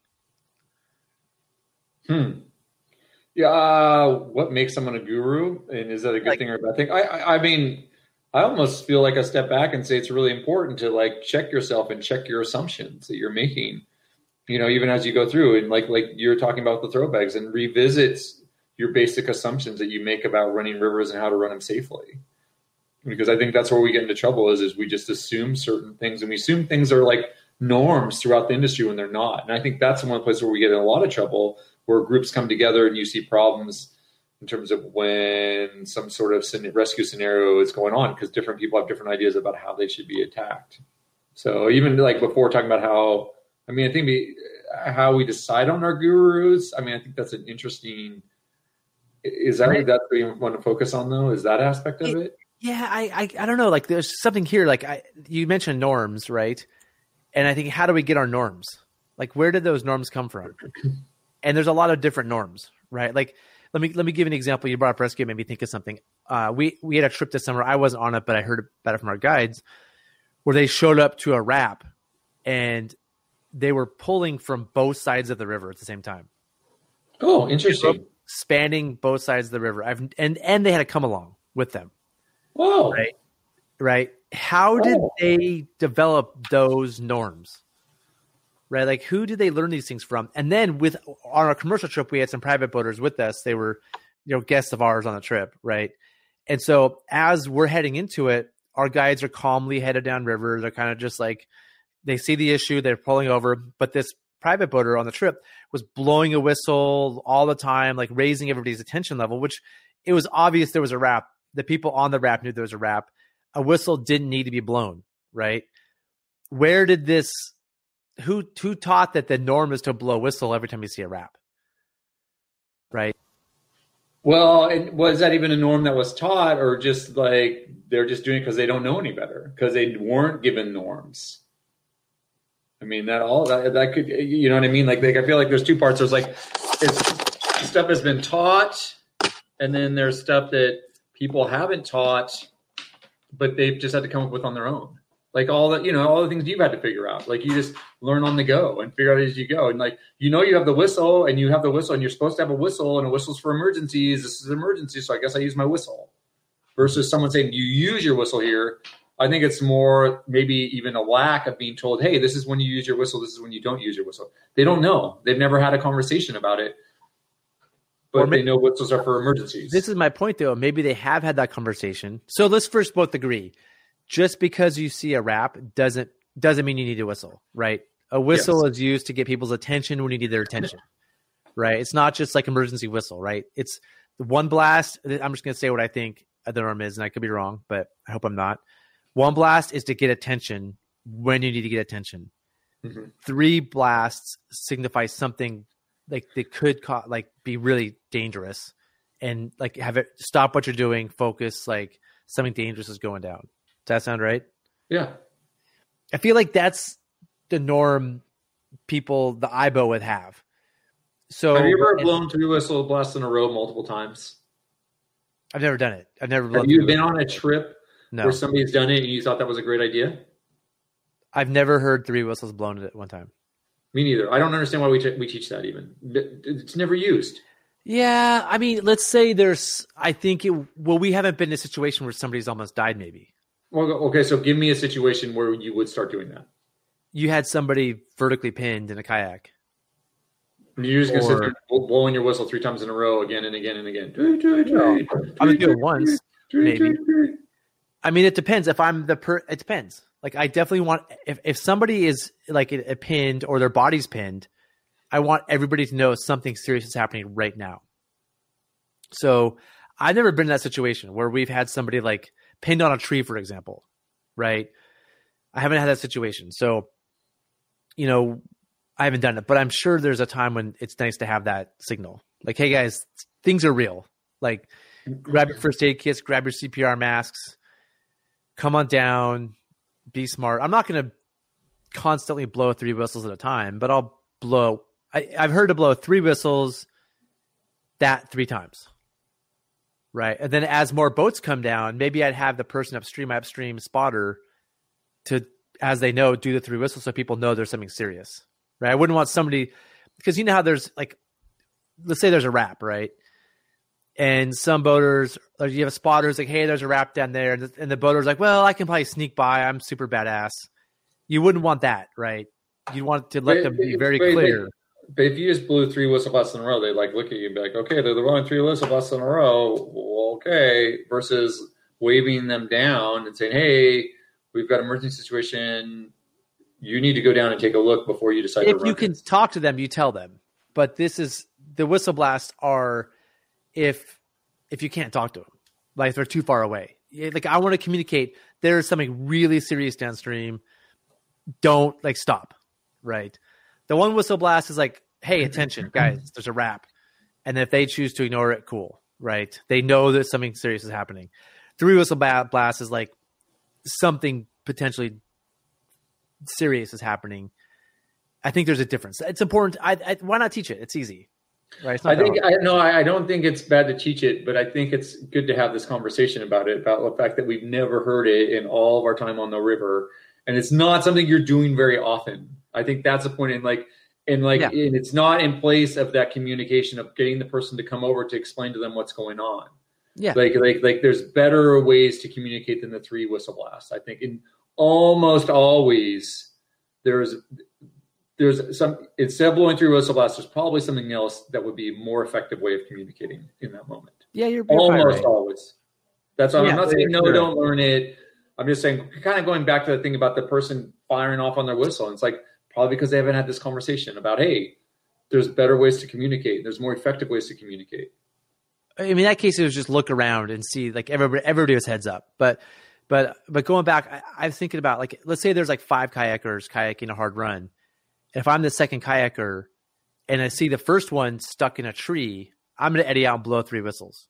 Hmm. Yeah. Uh, what makes someone a guru, and is that a good like, thing or a bad thing? I, I, I mean, I almost feel like I step back and say it's really important to like check yourself and check your assumptions that you're making. You know, even as you go through, and like like you're talking about the throw bags, and revisit your basic assumptions that you make about running rivers and how to run them safely. Because I think that's where we get into trouble is, is we just assume certain things, and we assume things are like norms throughout the industry when they're not. And I think that's one place where we get in a lot of trouble, where groups come together and you see problems in terms of when some sort of rescue scenario is going on, because different people have different ideas about how they should be attacked. So even like before talking about how, I mean, I think we, how we decide on our gurus, I mean, I think that's an interesting, is that what that's what you want to focus on though? Is that aspect of it? Yeah, I, I I don't know. Like, there's something here. Like, I, you mentioned norms, right? And I think, how do we get our norms? Like, where did those norms come from? And there's a lot of different norms, right? Like, let me let me give an example. You brought up rescue, made me think of something. Uh, we we had a trip this summer. I wasn't on it, but I heard about it from our guides, where they showed up to a wrap, and they were pulling from both sides of the river at the same time. Oh, interesting. Spanning both sides of the river. I've and and they had to come along with them. Whoa. Right. Right. How did oh. they develop those norms? Right. Like, who did they learn these things from? And then with on our commercial trip, we had some private boaters with us. They were, you know, guests of ours on the trip. Right. And so as we're heading into it, our guides are calmly headed down river. They're kind of just like, they see the issue, they're pulling over. But this private boater on the trip was blowing a whistle all the time, like raising everybody's attention level, which it was obvious there was a wrap. The people on the wrap knew there was a wrap. A whistle didn't need to be blown, right? Where did this who who taught that the norm is to blow whistle every time you see a wrap, right? Well, and was that even a norm that was taught, or just like they're just doing it because they don't know any better, because they weren't given norms? I mean, that all that, that could, you know what I mean? Like, like I feel like there's two parts. There's like it's, stuff has been taught, and then there's stuff that people haven't taught, but they've just had to come up with on their own. Like all the, you know, all the things you've had to figure out. Like you just learn on the go and figure out as you go. And like, you know, you have the whistle and you have the whistle and you're supposed to have a whistle, and a whistle's for emergencies. This is an emergency. So I guess I use my whistle, versus someone saying you use your whistle here. I think it's more maybe even a lack of being told, hey, this is when you use your whistle. This is when you don't use your whistle. They don't know. They've never had a conversation about it, but maybe, they know whistles are for emergencies. This is my point though. Maybe they have had that conversation. So let's first both agree. Just because you see a wrap doesn't doesn't mean you need a whistle, right? A whistle yes. is used to get people's attention when you need their attention, right? It's not just like emergency whistle, right? It's the one blast. I'm just going to say what I think the norm is, and I could be wrong, but I hope I'm not. One blast is to get attention when you need to get attention. Mm-hmm. Three blasts signify something like they could co- like be really dangerous, and like have it stop what you're doing, focus, like something dangerous is going down. Does that sound right? Yeah. I feel like that's the norm people, the I B O would have. So have you ever blown three whistle blasts in a row multiple times? I've never done it. I've never. Have you been on a trip no. where somebody's done it and you thought that was a great idea? I've never heard three whistles blown at one time. Me neither. I don't understand why we t- we teach that even. It's never used. Yeah. I mean, let's say there's, I think it, well, we haven't been in a situation where somebody's almost died maybe. Well, okay, so give me a situation where you would start doing that. You had somebody vertically pinned in a kayak. And you're just going to sit there blowing your whistle three times in a row again and again and again. No, I'm going to do it once, maybe. I mean, it depends. If I'm the per, it depends. Like, I definitely want, if, if somebody is like a, a pinned or their body's pinned, I want everybody to know something serious is happening right now. So I've never been in that situation where we've had somebody like pinned on a tree, for example, right? I haven't had that situation. So, you know, I haven't done it, but I'm sure there's a time when it's nice to have that signal. Like, hey guys, things are real. Like, grab your first aid kits, grab your C P R masks, come on down, be smart. I'm not going to constantly blow three whistles at a time, but I'll blow. I, I've heard to blow three whistles that three times. Right. And then as more boats come down, maybe I'd have the person upstream, my upstream spotter to, as they know, do the three whistles so people know there's something serious. Right. I wouldn't want somebody, because you know how there's like, let's say there's a wrap, right? And some boaters, or you have a spotter who's like, hey, there's a wrap down there. And the, and the boater's like, well, I can probably sneak by. I'm super badass. You wouldn't want that, right? You want to let them be very clear. But if you just blew three whistle blasts in a row, they like look at you and be like, okay, they're blowing three whistle blasts in a row. Well, okay. Versus waving them down and saying, hey, we've got an emergency situation. You need to go down and take a look before you decide if to run. You can talk to them, you tell them. But this is, the whistle blasts are if if you can't talk to them. Like if they're too far away. Like I want to communicate, there's something really serious downstream. Don't like stop. Right. The one whistle blast is like, hey, attention, guys, there's a wrap. And if they choose to ignore it, cool, right? They know that something serious is happening. Three whistle blast is like something potentially serious is happening. I think there's a difference. It's important. I, I, why not teach it? It's easy, right? It's not I think I, no, I, I don't think it's bad to teach it, but I think it's good to have this conversation about it, about the fact that we've never heard it in all of our time on the river. And it's not something you're doing very often. I think that's the point. In like, and like, yeah. and it's not in place of that communication of getting the person to come over to explain to them what's going on. Yeah. Like, like, like there's better ways to communicate than the three whistle blasts. I think in almost always there's, there's some, instead of blowing three whistle blasts, there's probably something else that would be a more effective way of communicating in that moment. Yeah. You're, you're almost right. always. That's why yeah, I'm not saying, no, sure. don't learn it. I'm just saying, kind of going back to the thing about the person firing off on their whistle. And it's like, probably because they haven't had this conversation about, hey, there's better ways to communicate. There's more effective ways to communicate. I mean, in that case, it was just look around and see, like everybody, everybody was heads up. But, but, but going back, I, I was thinking about like, let's say there's like five kayakers kayaking a hard run, if I'm the second kayaker and I see the first one stuck in a tree, I'm going to eddy out and blow three whistles.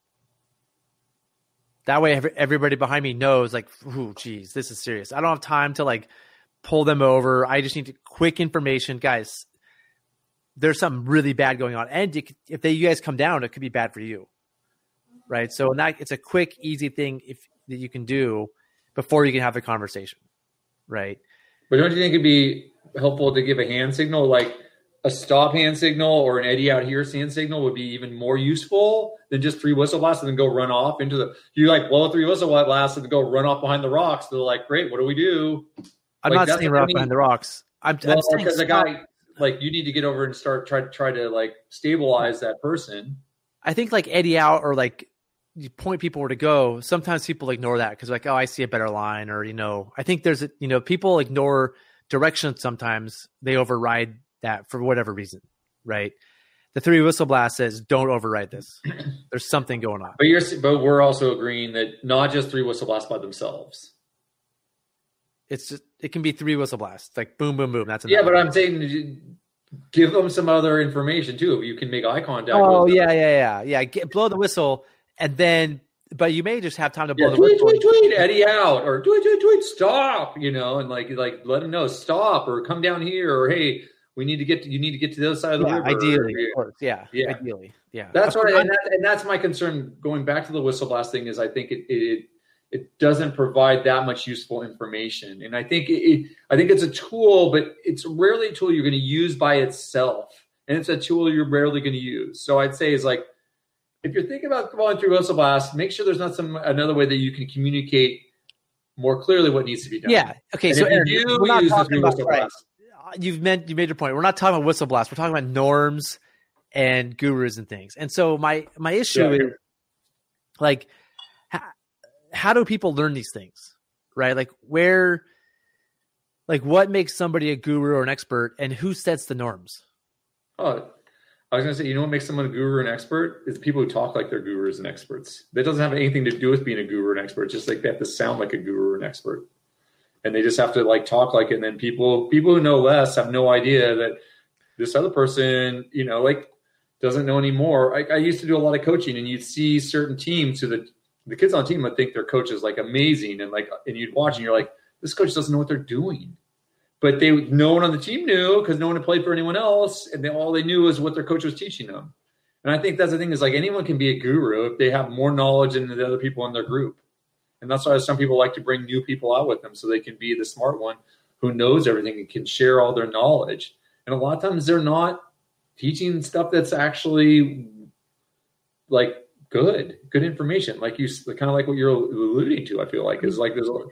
That way every, everybody behind me knows, like, ooh, geez, this is serious. I don't have time to like pull them over. I just need to, quick information. Guys, there's something really bad going on. And you, if they, you guys come down, it could be bad for you. Right. So in that, it's a quick, easy thing if that you can do before you can have the conversation. Right. But don't you think it'd be helpful to give a hand signal, like a stop hand signal or an eddy out here hand signal would be even more useful than just three whistle blasts and then go run off into the, you like blow three whistle blasts and go run off behind the rocks. They're like, great, what do we do? I'm like, not saying run off behind the rocks. I'm, well, I'm saying because the guy, like, you need to get over and start try try to like stabilize that person. I think like eddy out or like you point people where to go. Sometimes people ignore that because like, oh, I see a better line, or you know, I think there's a, you know, people ignore direction sometimes. They override that for whatever reason, right? The three whistle blast says don't override this. There's something going on. But you're but we're also agreeing that not just three whistle blasts by themselves. It's just, it can be three whistle blasts, like boom, boom, boom. That's enough. Yeah, but I'm saying give them some other information too. You can make eye contact. Oh with them. yeah, yeah, yeah, yeah. Get, blow the whistle, and then, but you may just have time to blow yeah, the tweet, whistle. Tweet, tweet, tweet, eddy out, or tweet, tweet, tweet, stop. You know, and like, like let them know stop, or come down here, or hey, we need to get to, you need to get to the other side of the yeah, river. Ideally, or, of course, yeah, yeah, ideally, yeah. That's what, and, that, and that's my concern. Going back to the whistle blast thing, is I think it it it doesn't provide that much useful information, and I think it, it I think it's a tool, but it's rarely a tool you're going to use by itself, and it's a tool you're rarely going to use. So I'd say is like, if you're thinking about going through whistle blast, make sure there's not some another way that you can communicate more clearly what needs to be done. Yeah. Okay. And so if Aaron, you do we're not use the talking three about whistle right. blast. You've meant you made your point. We're not talking about whistle blast. We're talking about norms and gurus and things. And so my my issue Yeah. is like, how, how do people learn these things, right? Like where, like what makes somebody a guru or an expert, and who sets the norms? Oh, I was going to say, you know what makes someone a guru or an expert is people who talk like they're gurus and experts. That doesn't have anything to do with being a guru or an expert. It's just like they have to sound like a guru or an expert. And they just have to like talk like it. And then people, people who know less have no idea that this other person, you know, like doesn't know anymore. I, I used to do a lot of coaching, and you'd see certain teams who the, the kids on the team would think their coach is like amazing. And like, and you'd watch and you're like, this coach doesn't know what they're doing. But they, no one on the team knew because no one had played for anyone else. And they, all they knew was what their coach was teaching them. And I think that's the thing is like anyone can be a guru if they have more knowledge than the other people in their group. And that's why some people like to bring new people out with them so they can be the smart one who knows everything and can share all their knowledge. And a lot of times they're not teaching stuff that's actually like good, good information. Like you, kind of like what you're alluding to, I feel like is like there's a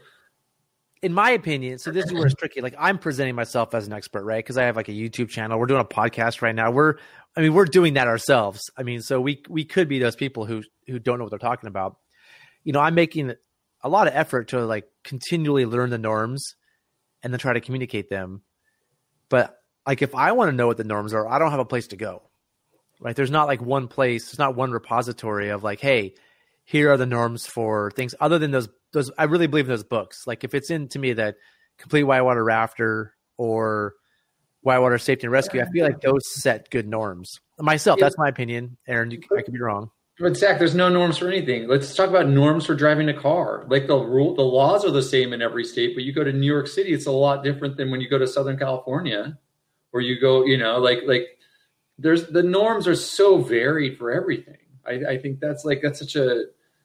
in my opinion, so this is where it's tricky. Like I'm presenting myself as an expert, right? Because I have like a YouTube channel. We're doing a podcast right now. We're, I mean, we're doing that ourselves. I mean, so we we could be those people who who don't know what they're talking about. You know, I'm making a lot of effort to like continually learn the norms and then try to communicate them. But like, if I want to know what the norms are, I don't have a place to go, right? There's not like one place. There's not one repository of like, hey, here are the norms for things other than those. Those I really believe in those books. Like if it's in to me that Complete Whitewater Rafter or Whitewater Safety and Rescue, I feel like those set good norms. Myself, that's my opinion. Aaron, you, I could be wrong. But Zach, there's no norms for anything. Let's talk about norms for driving a car. Like the rule, the laws are the same in every state, but you go to New York City, it's a lot different than when you go to Southern California, or you go, you know, like like there's the norms are so varied for everything. I, I think that's like that's such a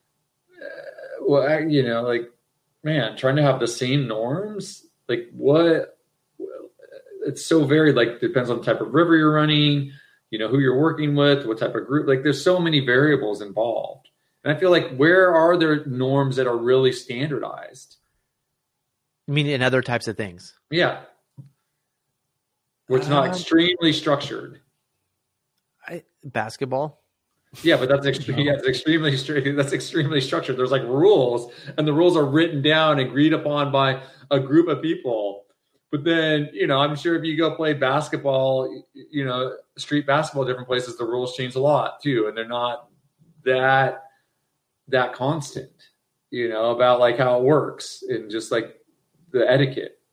well, I, you know, like, man, trying to have the same norms, like what, it's so varied, like depends on the type of river you're running, you know, who you're working with, what type of group, like there's so many variables involved. And I feel like where are there norms that are really standardized? I mean, in other types of things. Yeah. Where it's not um, extremely structured. I, basketball. Yeah, but that's extremely, yeah, it's extremely that's extremely structured. There's like rules, and the rules are written down and agreed upon by a group of people. But then, you know, I'm sure if you go play basketball, you know, street basketball, different places, the rules change a lot too, and they're not that that constant. You know, about like how it works and just like the etiquette.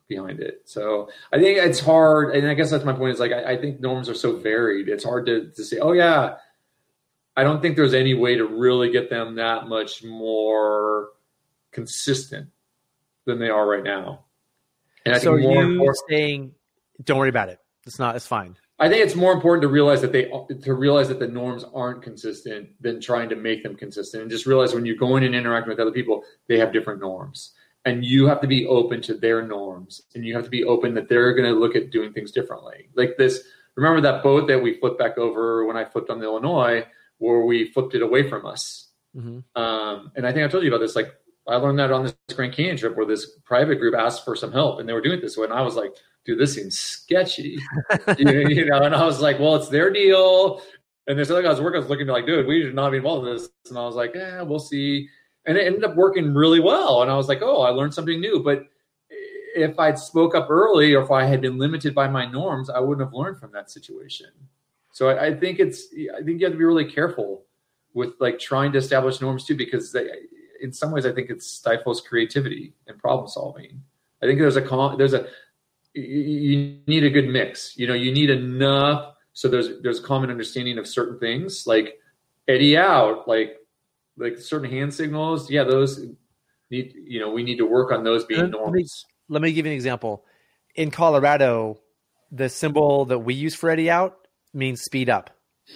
behind it. So I think it's hard. And I guess that's my point is like, I, I think norms are so varied. It's hard to, to say, oh yeah, I don't think there's any way to really get them that much more consistent than they are right now. And I so think more you saying, don't worry about it. It's not, it's fine. I think it's more important to realize that they, to realize that the norms aren't consistent than trying to make them consistent, and just realize when you're going and interacting with other people, they have different norms. And you have to be open to their norms, and you have to be open that they're going to look at doing things differently. Like this, remember that boat that we flipped back over when I flipped on the Illinois, where we flipped it away from us. Mm-hmm. Um, and I think I told you about this. Like I learned that on this Grand Canyon trip where this private group asked for some help, and they were doing it this way. And I was like, dude, this seems sketchy, you, you know? And I was like, well, it's their deal. And this other guy I was working, I was looking like, dude, we should not be involved in this. And I was like, yeah, we'll see. And it ended up working really well. And I was like, oh, I learned something new. But if I'd spoke up early, or if I had been limited by my norms, I wouldn't have learned from that situation. So I, I think it's, I think you have to be really careful with like trying to establish norms too, because they, in some ways, I think it stifles creativity and problem solving. I think there's a, there's a, you need a good mix. You know, you need enough. So there's, there's a common understanding of certain things like eddy out, like, like certain hand signals. Yeah. Those need, you know, we need to work on those being let norms. Me, let me give you an example. In Colorado, the symbol that we use for eddy out means speed up.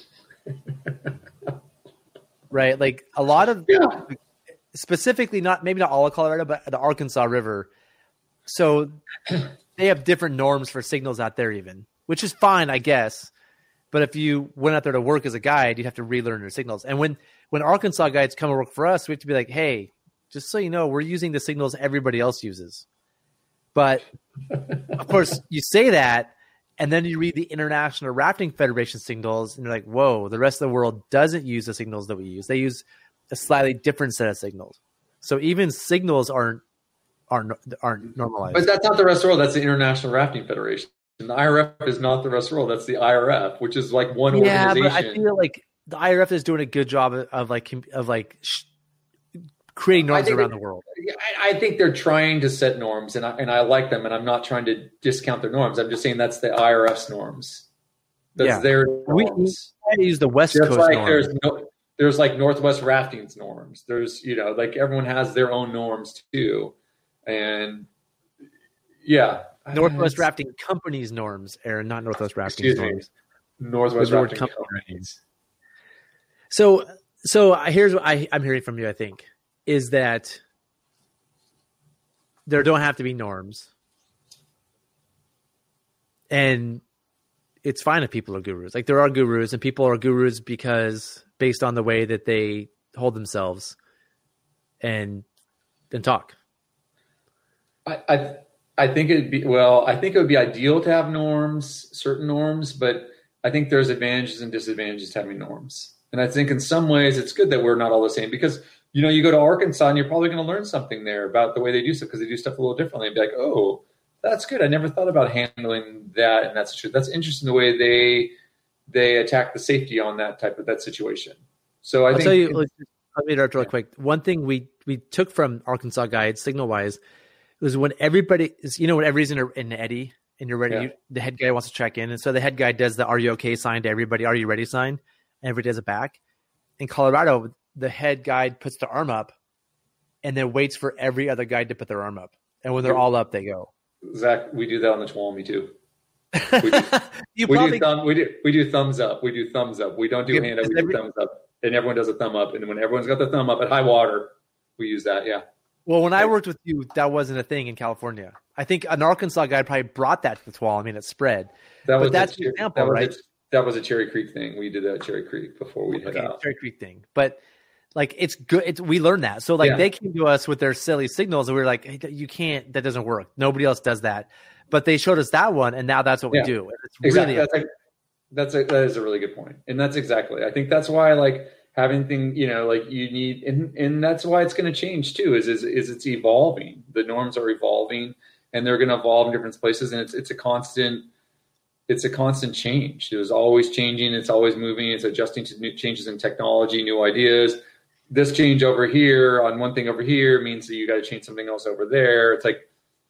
Right. Like a lot of, yeah. specifically not, maybe not all of Colorado, but the Arkansas River. So they have different norms for signals out there even, which is fine, I guess. But if you went out there to work as a guide, you'd have to relearn your signals. And when, when Arkansas guides come and work for us, we have to be like, hey, just so you know, we're using the signals everybody else uses. But of course you say that, and then you read the International Rafting Federation signals and you're like, whoa, the rest of the world doesn't use the signals that we use. They use a slightly different set of signals. So even signals aren't, aren't, aren't normalized. But that's not the rest of the world. That's the International Rafting Federation. And the I R F is not the rest of the world. That's the I R F, which is like one yeah, organization. Yeah, but I feel like the I R F is doing a good job of, of like of like sh- creating norms around that, the world. I, I think they're trying to set norms, and I, and I like them, and I'm not trying to discount their norms. I'm just saying that's the I R F's norms. That's yeah. their norms. We use the West just Coast like norms. There's no, there's like Northwest Rafting's norms. There's, you know, like everyone has their own norms too. And yeah. Northwest Rafting Company's norms, Aaron, not Northwest Rafting's norms. Northwest Rafting Companies. So, so here's what I, I'm hearing from you, I think, is that there don't have to be norms. And it's fine if people are gurus. Like there are gurus, and people are gurus because based on the way that they hold themselves and then talk. I, I I think it'd be, well, I think it would be ideal to have norms, certain norms, but I think there's advantages and disadvantages to having norms. And I think in some ways it's good that we're not all the same, because, you know, you go to Arkansas and you're probably going to learn something there about the way they do stuff, because they do stuff a little differently, and be like, oh, that's good. I never thought about handling that. And that's true. That's interesting the way they, they attack the safety on that type of that situation. So I I'll think, tell you, let me interrupt real quick. One thing we, we took from Arkansas Guide signal wise was when everybody is, you know, when everybody's in, a, in an eddy and you're ready, yeah. you, the head guy wants to check in. And so the head guy does the, are you okay sign to everybody? Are you ready sign? And everybody does it back. In Colorado, the head guide puts their arm up and then waits for every other guide to put their arm up. And when they're all up, they go. Zach, we do that on the Tuolumne too. We do, you we, probably, do thumb, we do we do thumbs up. We do thumbs up. We don't do hand up. We every, do thumbs up. And everyone does a thumb up. And when everyone's got the thumb up at high water, we use that. Yeah. Well, when I worked with you, that wasn't a thing in California. I think an Arkansas guy probably brought that to the Tuolumne. I mean, it spread. That was but that's an example, that right? A, that was a Cherry Creek thing. We did that at Cherry Creek before we head okay, out. Cherry Creek thing. But like, it's good. It's, we learned that. So like yeah. they came to us with their silly signals and we were like, hey, you can't, that doesn't work. Nobody else does that. But they showed us that one, and now that's what yeah. we do. It's exactly. really that's a, that's a, that is a really good point. And that's exactly, I think that's why like having thing, you know, like you need, and, and that's why it's going to change too, is, is, is it's evolving. The norms are evolving and they're going to evolve in different places. And it's, it's a constant, it's a constant change. It was always changing. It's always moving. It's adjusting to new changes in technology, new ideas. This change over here on one thing over here means that you got to change something else over there. It's like,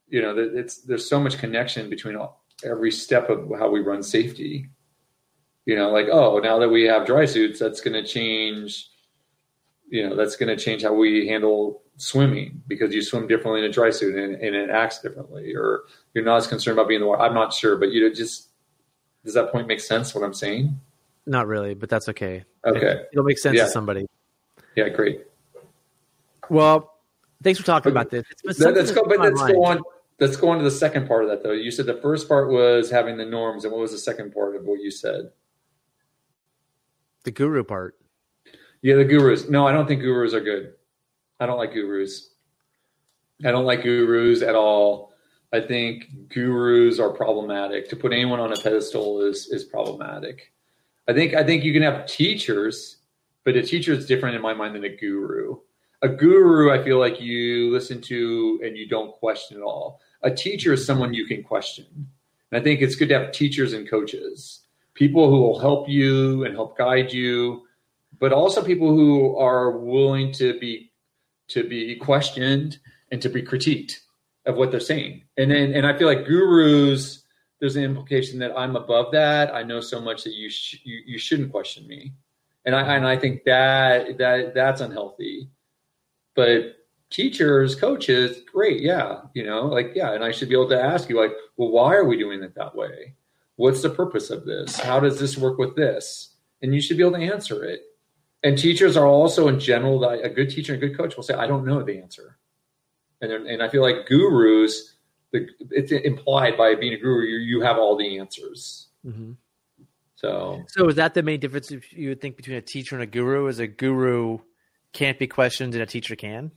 you know, it's, there's so much connection between all, every step of how we run safety. You know, like, oh, now that we have dry suits, that's going to change, you know, that's going to change how we handle swimming, because you swim differently in a dry suit and, and it acts differently, or you're not as concerned about being in the water. I'm not sure, but you know, just, does that point make sense what I'm saying? Not really, but that's okay. Okay. It, it'll make sense yeah. to somebody. Yeah, great. Well, thanks for talking but, about this. It's let's go, but let's go on. Let's go on to the second part of that, though. You said the first part was having the norms, and what was the second part of what you said? The guru part. Yeah, the gurus. No, I don't think gurus are good. I don't like gurus. I don't like gurus at all. I think gurus are problematic. To put anyone on a pedestal is is problematic. I think I think you can have teachers, but a teacher is different in my mind than a guru. A guru, I feel like you listen to and you don't question at all. A teacher is someone you can question. And I think it's good to have teachers and coaches, people who will help you and help guide you, but also people who are willing to be to be questioned and to be critiqued of what they're saying. And then, and I feel like gurus, there's an implication that I'm above that. I know so much that you sh- you, you shouldn't question me. And I and I think that that that's unhealthy. But teachers, coaches, great, yeah, you know, like yeah, and I should be able to ask you, like, well, why are we doing it that way? What's the purpose of this? How does this work with this? And you should be able to answer it. And teachers are also, in general, a good teacher and a good coach will say, I don't know the answer. And and I feel like gurus, the, it's implied by being a guru, you, you have all the answers. Mm-hmm. So, so is that the main difference if you would think between a teacher and a guru? Is a guru can't be questioned and a teacher can?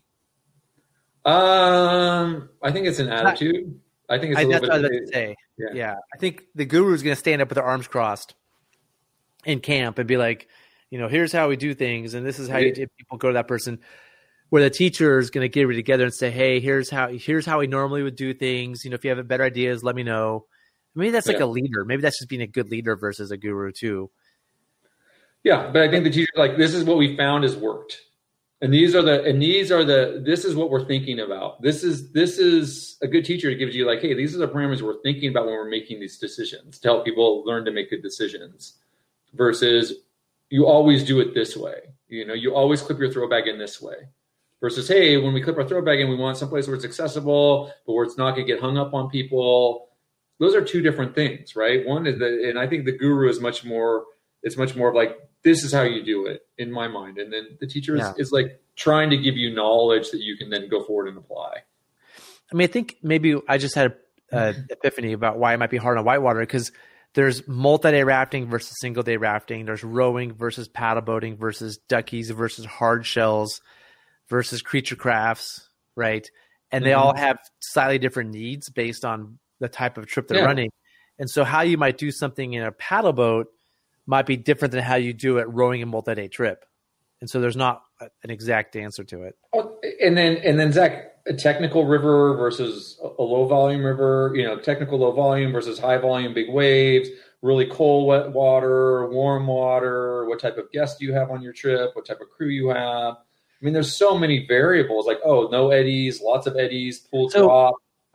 Um, I think it's an attitude. I think it's a I, little that's bit. What I was about to say. Yeah. yeah, I think the guru is going to stand up with their arms crossed in camp and be like, you know, here's how we do things, and this is how yeah. you, people go to that person. Where the teacher is going to get everybody together and say, hey, here's how here's how we normally would do things. You know, if you have better ideas, let me know. Maybe that's like yeah. a leader. Maybe that's just being a good leader versus a guru too. Yeah, but I think the teacher, like, this is what we found has worked. And these are the, and these are the, this is what we're thinking about. This is, this is a good teacher. It gives you like, hey, these are the parameters we're thinking about when we're making these decisions to help people learn to make good decisions versus you always do it this way. You know, you always clip your throw bag in this way versus, hey, when we clip our throw bag in, we want someplace where it's accessible, but where it's not going to get hung up on people. Those are two different things, right? One is the, and I think the guru is much more, it's much more of like, this is how you do it in my mind. And then the teacher is, yeah. is like trying to give you knowledge that you can then go forward and apply. I mean, I think maybe I just had an epiphany about why it might be hard on whitewater because there's multi-day rafting versus single-day rafting. There's rowing versus paddle boating versus duckies versus hard shells versus creature crafts, right? And they mm-hmm. all have slightly different needs based on the type of trip they're yeah. running. And so how you might do something in a paddle boat might be different than how you do it rowing a multi-day trip. And so there's not an exact answer to it. And then, and then Zach, a technical river versus a low volume river, you know, technical low volume versus high volume, big waves, really cold, wet water, warm water, what type of guests do you have on your trip? What type of crew you have? I mean, there's so many variables like, oh, no eddies, lots of eddies, pool so, drop.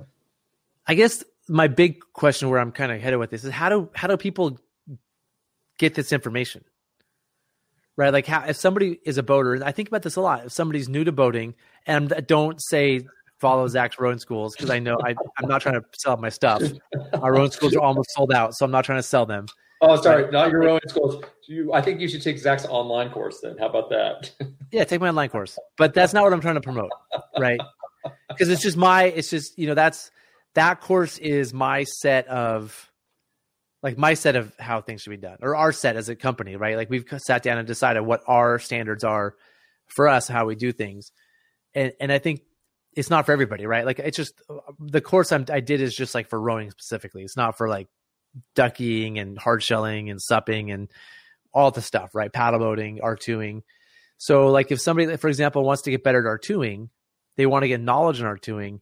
I guess my big question where I'm kind of headed with this is how do, how do people get this information, right? Like how, if somebody is a boater, and I think about this a lot, if somebody's new to boating, and don't say follow Zach's rowing schools, because I know I, I'm not trying to sell my stuff. Our rowing schools are almost sold out, so I'm not trying to sell them. Oh, sorry, right? Not your rowing schools. You, I think you should take Zach's online course then. How about that? Yeah, take my online course. But that's not what I'm trying to promote, right? Because it's just my, it's just, you know, that's, that course is my set of, like my set of how things should be done, or our set as a company, right? Like we've sat down and decided what our standards are for us, how we do things. And and I think it's not for everybody, right? Like it's just, the course I'm, I did is just like for rowing specifically. It's not for like duckying and hard shelling and supping and all the stuff, right? Paddle boating, R two-ing. So like if somebody, for example, wants to get better at R two-ing, they want to get knowledge in R two-ing.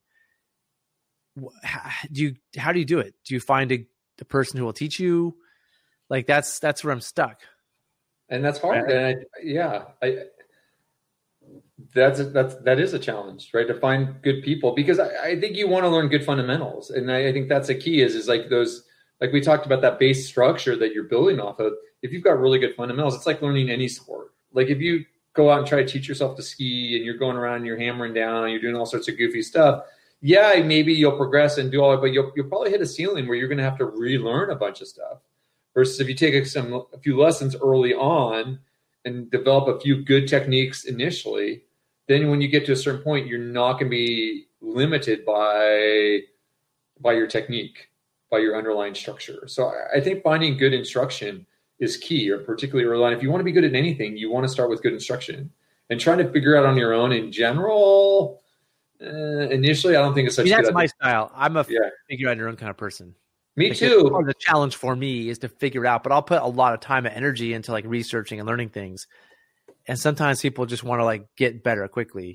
Do you, how do you do it? Do you find a, the person who will teach you? Like that's, that's where I'm stuck. And that's hard. Right? And I, yeah, I, That's a, that's that is a challenge, right? To find good people, because I, I think you want to learn good fundamentals, and I, I think that's a key. Is is like those, like we talked about, that base structure that you're building off of. If you've got really good fundamentals, it's like learning any sport. Like if you go out and try to teach yourself to ski, and you're going around, and you're hammering down, and you're doing all sorts of goofy stuff. Yeah, maybe you'll progress and do all it, but you'll you'll probably hit a ceiling where you're going to have to relearn a bunch of stuff. Versus if you take some a few lessons early on and develop a few good techniques initially, then when you get to a certain point, you're not going to be limited by by your technique, by your underlying structure. So I think finding good instruction is key, or particularly early on. If you want to be good at anything, you want to start with good instruction. And trying to figure out on your own in general, uh, initially, I don't think it's such. I mean, that's good my idea. Style. I'm a yeah. figure out your own kind of person. Me like too. The challenge for me is to figure out, but I'll put a lot of time and energy into like researching and learning things. And sometimes people just want to like get better quickly.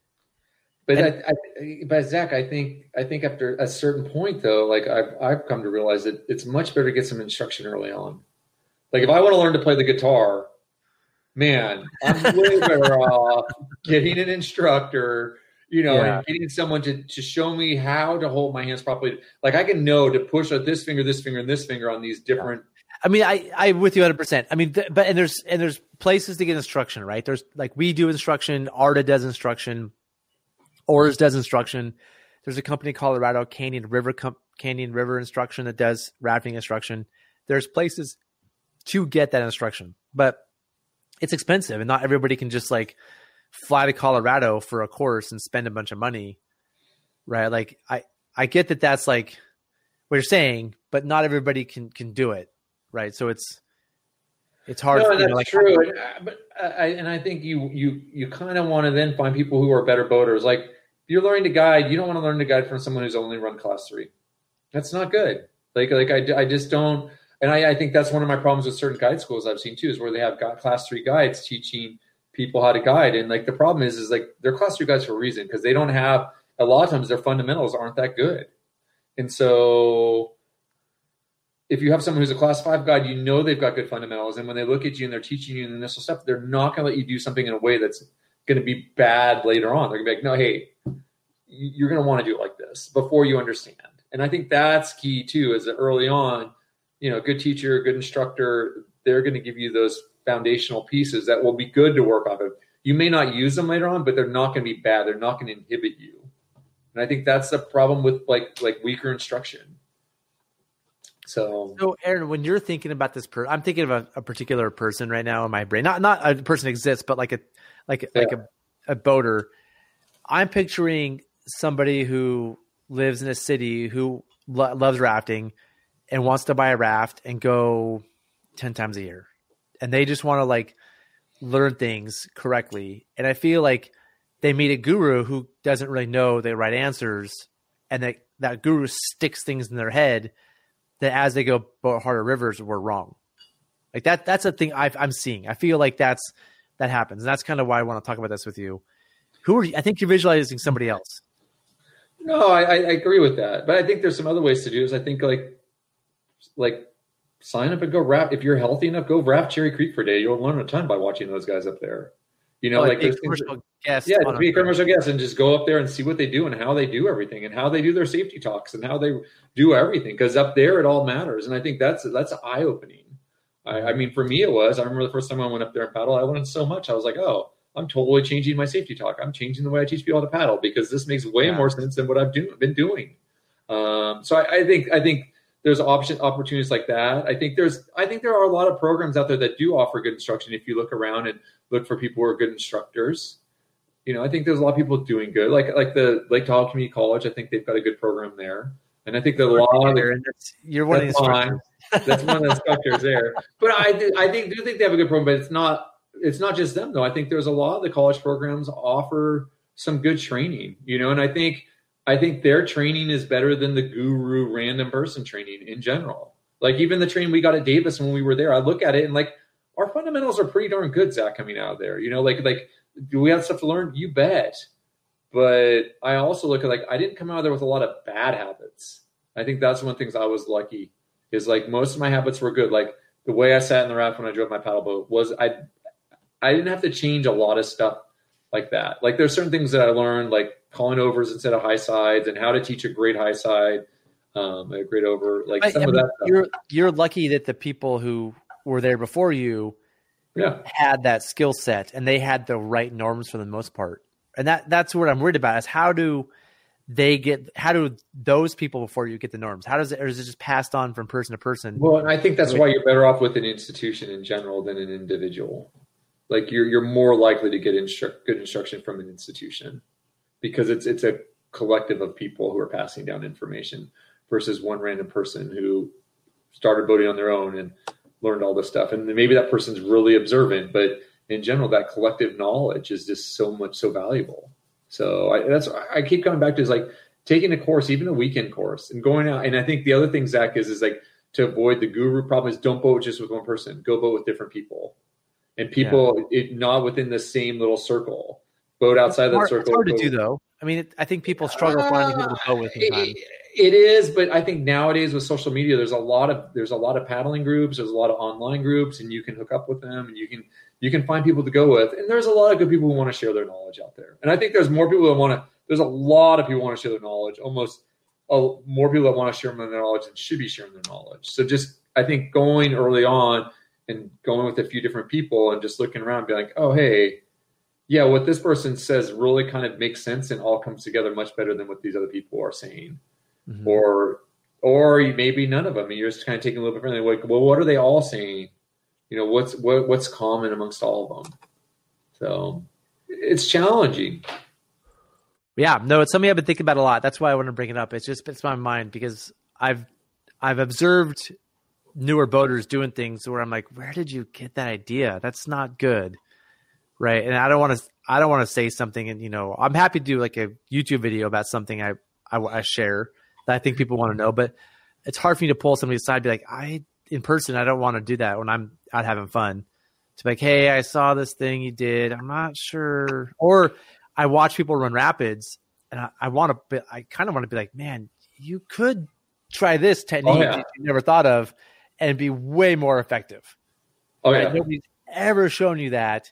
But and, I, I, but Zach, I think I think after a certain point though, like I've I've come to realize that it's much better to get some instruction early on. Like if I want to learn to play the guitar, man, I'm way better off getting an instructor. You know, yeah. and getting someone to, to show me how to hold my hands properly. Like I can know to push out this finger, this finger, and this finger on these different. I mean, I I'm with you one hundred percent. I mean, th- but and there's and there's places to get instruction, right? There's like we do instruction, Arda does instruction, Oars does instruction. There's a company called Colorado Canyon River Com- Canyon River Instruction that does rafting instruction. There's places to get that instruction, but it's expensive, and not everybody can just like fly to Colorado for a course and spend a bunch of money, right? Like I, I get that that's like what you're saying, but not everybody can, can do it. Right. So it's, it's hard. No, for, that's know, like, true. And, but I, and I think you, you, you kind of want to then find people who are better boaters. Like if you're learning to guide, you don't want to learn to guide from someone who's only run class three. That's not good. Like, like I, I just don't. And I, I think that's one of my problems with certain guide schools I've seen too, is where they have got class three guides teaching people how to guide. And like the problem is, is like they're class three guides for a reason, because they don't have, a lot of times their fundamentals aren't that good. And so if you have someone who's a class five guide, you know they've got good fundamentals. And when they look at you and they're teaching you the initial stuff, they're not going to let you do something in a way that's going to be bad later on. They're going to be like, no, hey, you're going to want to do it like this before you understand. And I think that's key too, is that early on, you know, a good teacher, a good instructor, they're going to give you those foundational pieces that will be good to work off of. You may not use them later on, but they're not going to be bad. They're not going to inhibit you. And I think that's the problem with like like weaker instruction. So, so Aaron, when you're thinking about this, per- I'm thinking of a, a particular person right now in my brain. Not not a person exists, but like a like yeah. like a, a boater. I'm picturing somebody who lives in a city who lo- loves rafting and wants to buy a raft and go ten times a year. And they just want to like learn things correctly. And I feel like they meet a guru who doesn't really know the right answers. And that, that guru sticks things in their head that as they go boat harder rivers were wrong. Like that, that's a thing I've, I'm seeing. I feel like that's, that happens. And that's kind of why I want to talk about this with you. Who are you? I think you're visualizing somebody else. No, I, I agree with that. But I think there's some other ways to do this. I think like, like, sign up and go raft. If you're healthy enough, go raft Cherry Creek for a day. You'll learn a ton by watching those guys up there. You know, oh, like a commercial guest. Yeah, to be a commercial guest and just go up there and see what they do and how they do everything and how they do their safety talks and how they do everything. Because up there, it all matters. And I think that's that's eye opening. I, I mean, for me, it was. I remember the first time I went up there and paddle, I learned so much. I was like, oh, I'm totally changing my safety talk. I'm changing the way I teach people how to paddle because this makes way yeah. more sense than what I've do, been doing. Um, so I, I think I think. There's option opportunities like that. I think there's, I think there are a lot of programs out there that do offer good instruction. If you look around and look for people who are good instructors, you know, I think there's a lot of people doing good. Like, like the Lake Tahoe Community College, I think they've got a good program there. And I think that a lot of the, you're one of the instructors. That's one of the instructors there. But I do, I think, do think they have a good program, but it's not, it's not just them though. I think there's a lot of the college programs offer some good training, you know, and I think, I think their training is better than the guru random person training in general. Like even the training we got at Davis when we were there, I look at it and like our fundamentals are pretty darn good, Zach, coming out of there. You know, like, like do we have stuff to learn? You bet. But I also look at like, I didn't come out of there with a lot of bad habits. I think that's one of the things I was lucky is like most of my habits were good. Like the way I sat in the raft when I drove my paddle boat was I, I didn't have to change a lot of stuff like that. Like there's certain things that I learned, like calling overs instead of high sides, and how to teach a great high side, um, a great over. Like some I of mean, that stuff. You're you're lucky that the people who were there before you Yeah. had that skill set and they had the right norms for the most part. And that that's what I'm worried about is how do they get, how do those people before you get the norms? How does it, or is it just passed on from person to person? Well, and I think that's why you're better off with an institution in general than an individual. Like you're, you're more likely to get instru- good instruction from an institution because it's, it's a collective of people who are passing down information versus one random person who started boating on their own and learned all this stuff. And maybe that person's really observant, but in general, that collective knowledge is just so much, so valuable. So I, that's, I keep coming back to is like taking a course, even a weekend course and going out. And I think the other thing, Zach, is, is like to avoid the guru problem is don't boat just with one person, go boat with different people and people yeah. it, not within the same little circle, boat outside it's that hard, circle. It's hard to boat. do though. I mean, it, I think people struggle uh, finding people to boat with. It, it is, but I think nowadays with social media, there's a lot of, there's a lot of paddling groups. There's a lot of online groups and you can hook up with them and you can, you can find people to go with. And there's a lot of good people who want to share their knowledge out there. And I think there's more people that want to, there's a lot of people who want to share their knowledge, almost uh, more people that want to share their knowledge and should be sharing their knowledge. So just, I think going early on and going with a few different people and just looking around and be like, oh, hey, yeah, what this person says really kind of makes sense and all comes together much better than what these other people are saying. Mm-hmm. Or, or maybe none of them. And you're just kind of taking a little bit differently. Like, well, what are they all saying? You know, what's, what, what's common amongst all of them? So it's challenging. Yeah, no, it's something I've been thinking about a lot. That's why I want to bring it up. It's just, it's my mind because I've, I've observed newer boaters doing things where I'm like, where did you get that idea? That's not good. Right. And I don't want to, I don't want to say something and, you know, I'm happy to do like a YouTube video about something I, I, I share that I think people want to know, but it's hard for me to pull somebody aside and be like, I, in person, I don't want to do that when I'm out having fun. To be like, hey, I saw this thing you did. I'm not sure. Or I watch people run rapids and I, I want to, be, I kind of want to be like, man, you could try this technique oh, yeah. that you never thought of and be way more effective. Oh, right? yeah. Nobody's ever shown you that.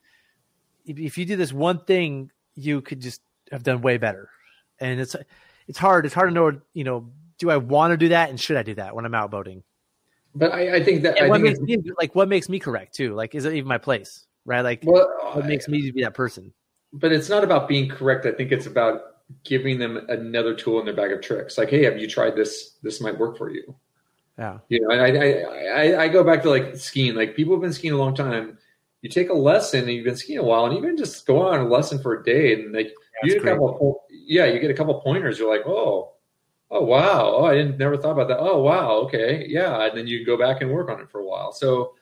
If you do this one thing, you could just have done way better. And it's, it's hard. It's hard to know, you know, do I want to do that? And should I do that when I'm out boating? But I, I think that and I what think makes me, like what makes me correct too? Like, is it even my place? Right. Like well, what makes me to be that person? But it's not about being correct. I think it's about giving them another tool in their bag of tricks. Like, hey, have you tried this? This might work for you. Yeah. You know, and I, I, I, I go back to like skiing. Like people have been skiing a long time. You take a lesson and you've been skiing a while and even just go on a lesson for a day and like yeah, you get a couple of, yeah, you get a couple of pointers. You're like, oh, oh, wow. Oh, I didn't never thought about that. Oh, wow. Okay. Yeah. And then you go back and work on it for a while. So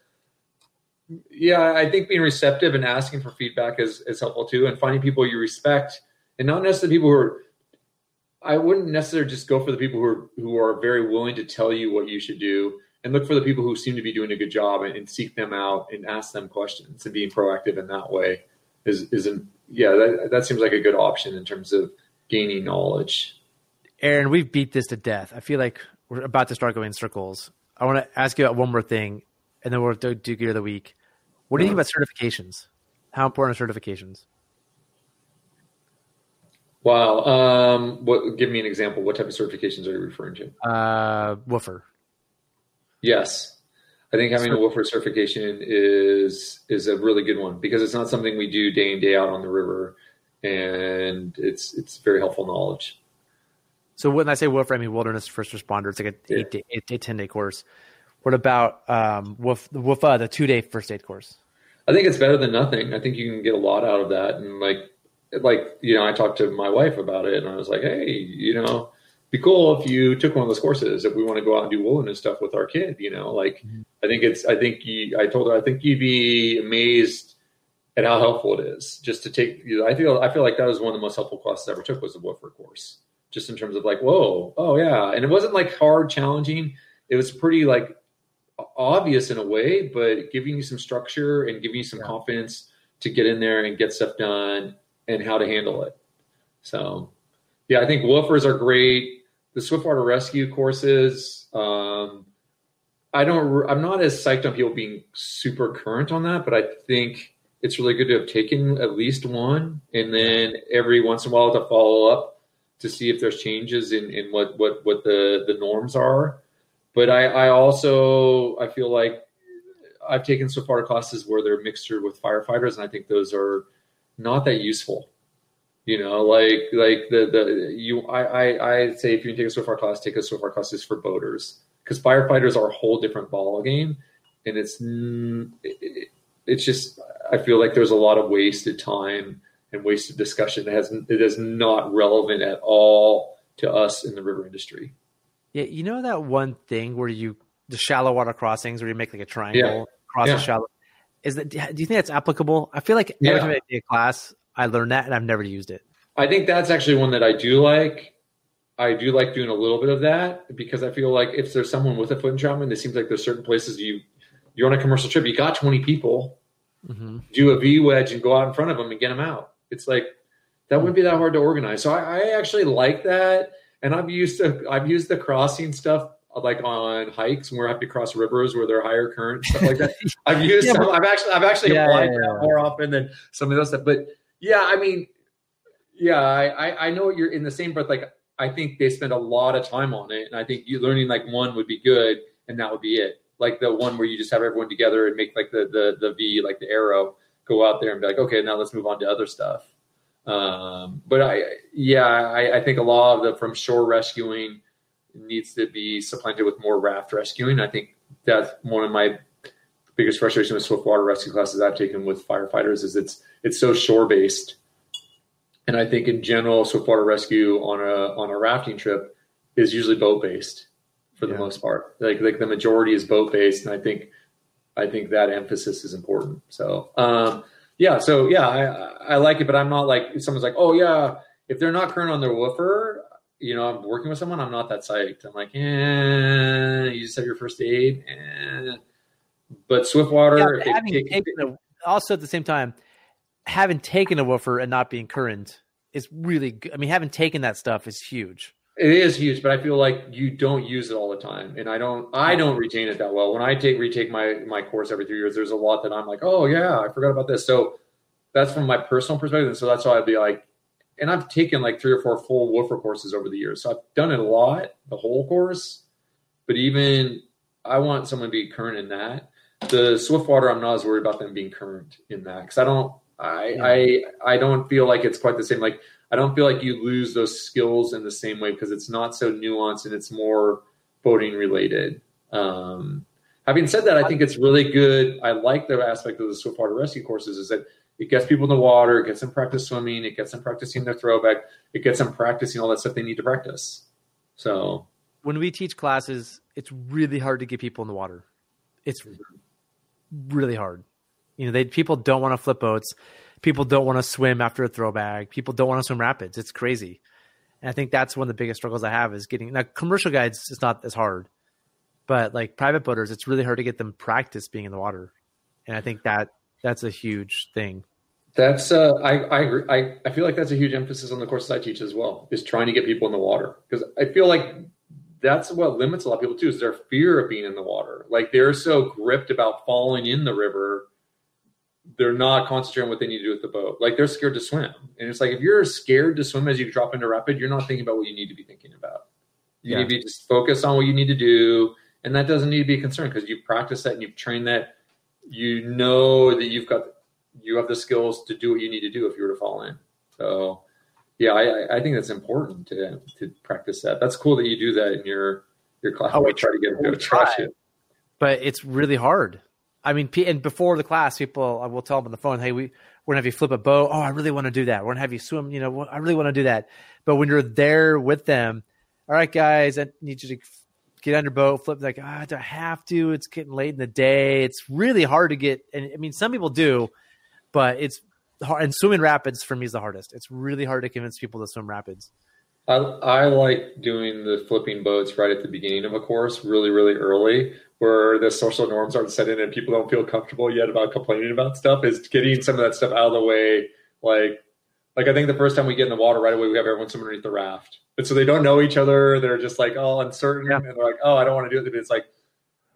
yeah, I think being receptive and asking for feedback is, is helpful too. And finding people you respect and not necessarily people who are, I wouldn't necessarily just go for the people who are, who are very willing to tell you what you should do. And look for the people who seem to be doing a good job and, and seek them out and ask them questions and being proactive in that way is, isn't, yeah, that, that seems like a good option in terms of gaining knowledge. Aaron, we've beat this to death. I feel like we're about to start going in circles. I want to ask you about one more thing and then we'll do, do Gear of the Week. What do you think about certifications? How important are certifications? Wow. Um, what, give me an example. What type of certifications are you referring to? Uh, woofer. Yes. I think having a woofer certification is is a really good one because it's not something we do day in, day out on the river. And it's it's very helpful knowledge. So when I say woofer, I mean wilderness first responder. It's like a yeah. eight, day, eight, eight, ten day course. What about um, woof, the woofa, the two day first aid course? I think it's better than nothing. I think you can get a lot out of that. And like, like, you know, I talked to my wife about it and I was like, hey, you know, be cool if you took one of those courses, if we want to go out and do wilderness stuff with our kid, you know, like, mm-hmm. I think it's, I think you, I told her, I think you'd be amazed at how helpful it is just to take, you know, I feel, I feel like that was one of the most helpful classes I ever took was the woofer course, just in terms of like, whoa, oh yeah. And it wasn't like hard, challenging. It was pretty like obvious in a way, but giving you some structure and giving you some yeah. confidence to get in there and get stuff done and how to handle it. So yeah, I think woofers are great. The Swiftwater Rescue courses, um, I don't, I'm not as psyched on people being super current on that, but I think it's really good to have taken at least one, and then every once in a while to follow up to see if there's changes in, in what, what, what the, the norms are. But I, I also, I feel like I've taken swiftwater classes where they're mixtured with firefighters, and I think those are not that useful. You know, like like the the you I I I say if you take a swiftwater class, take a swiftwater class just for boaters, because firefighters are a whole different ball game, and it's it, it's just I feel like there's a lot of wasted time and wasted discussion that has it is not relevant at all to us in the river industry. Yeah, you know that one thing where you the shallow water crossings where you make like a triangle Yeah. across Yeah. the shallow. Is that? Do you think that's applicable? I feel like Yeah. every time I take a class, I learned that, and I've never used it. I think that's actually one that I do like. I do like doing a little bit of that because I feel like if there's someone with a foot and trauma, it seems like there's certain places you you're on a commercial trip, you got twenty people, Mm-hmm. do a V wedge and go out in front of them and get them out. It's like that wouldn't be that hard to organize. So I, I actually like that, and I've used to I've used the crossing stuff like on hikes where I have to cross rivers where there are higher currents, stuff like that. I've used Yeah, some. but- I've actually I've actually Yeah, applied yeah, that yeah. more often than some of those stuff. But yeah, I mean, yeah, I, I I know you're in the same breath. Like I think they spend a lot of time on it, and I think you learning like one would be good, and that would be it. Like the one where you just have everyone together and make like the the the V, like the arrow, go out there and be like, okay, now let's move on to other stuff. Um, but I, yeah, I, I think a lot of the from shore rescuing needs to be supplanted with more raft rescuing. I think that's one of my biggest frustrations with swiftwater rescue classes I've taken with firefighters is it's it's so shore based. And I think in general, swiftwater rescue on a on a rafting trip is usually boat based for the Yeah. most part. Like like the majority is boat based, and I think I think that emphasis is important. So um, yeah, so yeah, I I like it, but I'm not like if someone's like, oh yeah, if they're not current on their woofer, you know, I'm working with someone, I'm not that psyched. I'm like, eh, you just have your first aid, eh. But swiftwater, Yeah, if they having take- taken a, also at the same time, having taken a woofer and not being current is really good. I mean, having taken that stuff is huge. it is huge, but I feel like you don't use it all the time, and I don't. I don't retain it that well. When I take retake my my course every three years, there's a lot that I'm like, oh yeah, I forgot about this. So that's from my personal perspective, and so that's why I'd be like, and I've taken like three or four full woofer courses over the years, so I've done it a lot, the whole course. But even I want someone to be current in that. The Swiftwater, I'm not as worried about them being current in that because I don't. I, Yeah. I I don't feel like it's quite the same. Like I don't feel like you lose those skills in the same way because it's not so nuanced and it's more boating related. Um, having said that, I think it's really good. I like the aspect of the Swiftwater rescue courses is that it gets people in the water, it gets them practice swimming, it gets them practicing their throwback, it gets them practicing all that stuff they need to practice. So When we teach classes, it's really hard to get people in the water. It's really hard. You know, they people don't want to flip boats. People don't want to swim after a throwback. People don't want to swim rapids. It's crazy. And I think that's one of the biggest struggles I have is getting now commercial guides is not as hard, but like private boaters, it's really hard to get them practice being in the water. And I think that that's a huge thing. that's uh, I I, agree. I I feel like that's a huge emphasis on the courses I teach as well, is trying to get people in the water because I feel like that's what limits a lot of people too is their fear of being in the water. Like they're so gripped about falling in the river. They're not concentrating on what they need to do with the boat. Like they're scared to swim. And it's like, if you're scared to swim as you drop into rapid, you're not thinking about what you need to be thinking about. You Yeah. need to be just focused on what you need to do. And that doesn't need to be a concern because you've practiced that and you've trained that. You know that you've got, you have the skills to do what you need to do if you were to fall in. So yeah, I, I think that's important to, to practice that. That's cool that you do that in your, your class. Oh, we I try to get them to we try try. it. But it's really hard. I mean, pe- and before the class, people, I will tell them on the phone, hey, we, we're going to have you flip a boat. Oh, I really want to do that. We're going to have you swim. You know, I really want to do that. But when you're there with them, all right, guys, I need you to get on your boat, flip. Like, ah, do I have to? It's getting late in the day. It's really hard to get. And I mean, some people do, but it's hard. And swimming rapids for me is the hardest. It's really hard to convince people to swim rapids. I, I like doing the flipping boats right at the beginning of a course, really, really early, where the social norms aren't set in and people don't feel comfortable yet about complaining about stuff. Is getting some of that stuff out of the way. Like, like I think the first time we get in the water, right away we have everyone swimming underneath the raft, and so they don't know each other. They're just like all uncertain, Yeah. and they're like, "Oh, I don't want to do it." But it's like,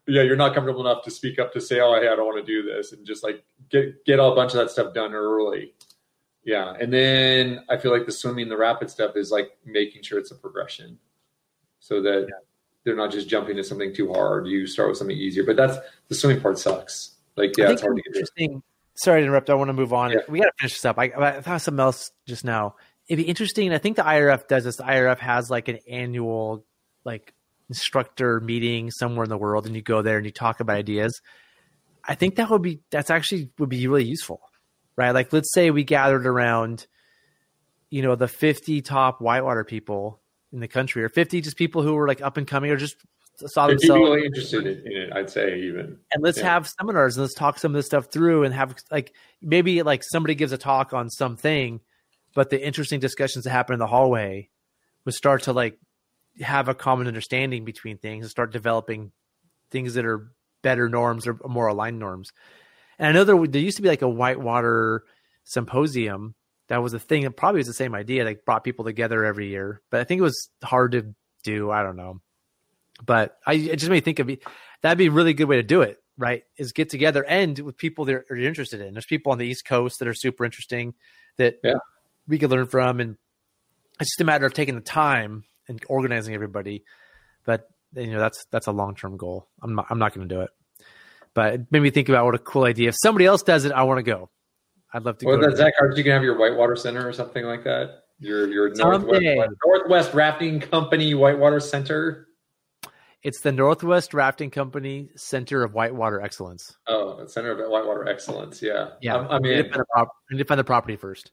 yeah, you're not comfortable enough to speak up to say, oh, hey, I don't want to do this, and just like get get a bunch of that stuff done early. Yeah, and then I feel like the swimming, the rapid stuff is like making sure it's a progression, so that yeah. they're not just jumping to something too hard. You start with something easier, but that's the swimming part sucks. Like, yeah, it's hard to get interesting. Sorry to interrupt. I want to move on. Yeah. We got to finish this up. I, I thought something else just now. It'd be interesting. I think the I R F does this. The I R F has like an annual like instructor meeting somewhere in the world, and you go there and you talk about ideas. I think that would be that's actually would be really useful, right? Like, let's say we gathered around, you know, the fifty top whitewater people in the country, or fifty just people who were like up and coming, or just saw themselves really interested in it. I'd say even, and let's yeah. have seminars and let's talk some of this stuff through, and have like maybe like somebody gives a talk on something, but the interesting discussions that happen in the hallway would start to like have a common understanding between things and start developing things that are better norms or more aligned norms. And I know there, there used to be like a whitewater symposium that was a thing, and probably was the same idea. Like brought people together every year, but I think it was hard to do. I don't know. But I it just made me think of it. That'd be a really good way to do it, right? Is get together and with people that are interested in. There's people on the East Coast that are super interesting that yeah. we could learn from. And it's just a matter of taking the time and organizing everybody. But you know, that's that's a long-term goal. I'm not I'm not going to do it. But it made me think about what a cool idea. If somebody else does it, I want to go. I'd love to well, go. Well, Zach, aren't you going to have your Whitewater Center or something like that? Your your Northwest, Northwest Rafting Company Whitewater Center? It's the Northwest Rafting Company Center of Whitewater Excellence. Oh, Center of Whitewater Excellence. Yeah. Yeah. I, I mean, we need to find the prop- we need to find the property first.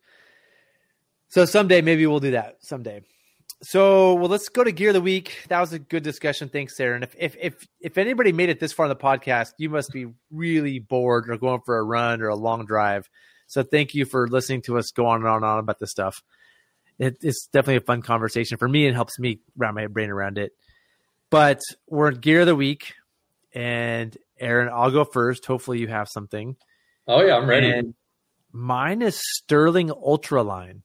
So someday, maybe we'll do that someday. So, well, let's go to Gear of the Week. That was a good discussion. Thanks, Sarah. And if, if, if, if anybody made it this far in the podcast, you must be really bored or going for a run or a long drive. So thank you for listening to us go on and on and on about this stuff. It, it's definitely a fun conversation for me and helps me wrap my brain around it. But we're in Gear of the Week, and Aaron, I'll go first. Hopefully you have something. Oh, yeah, I'm ready. And mine is Sterling Ultraline.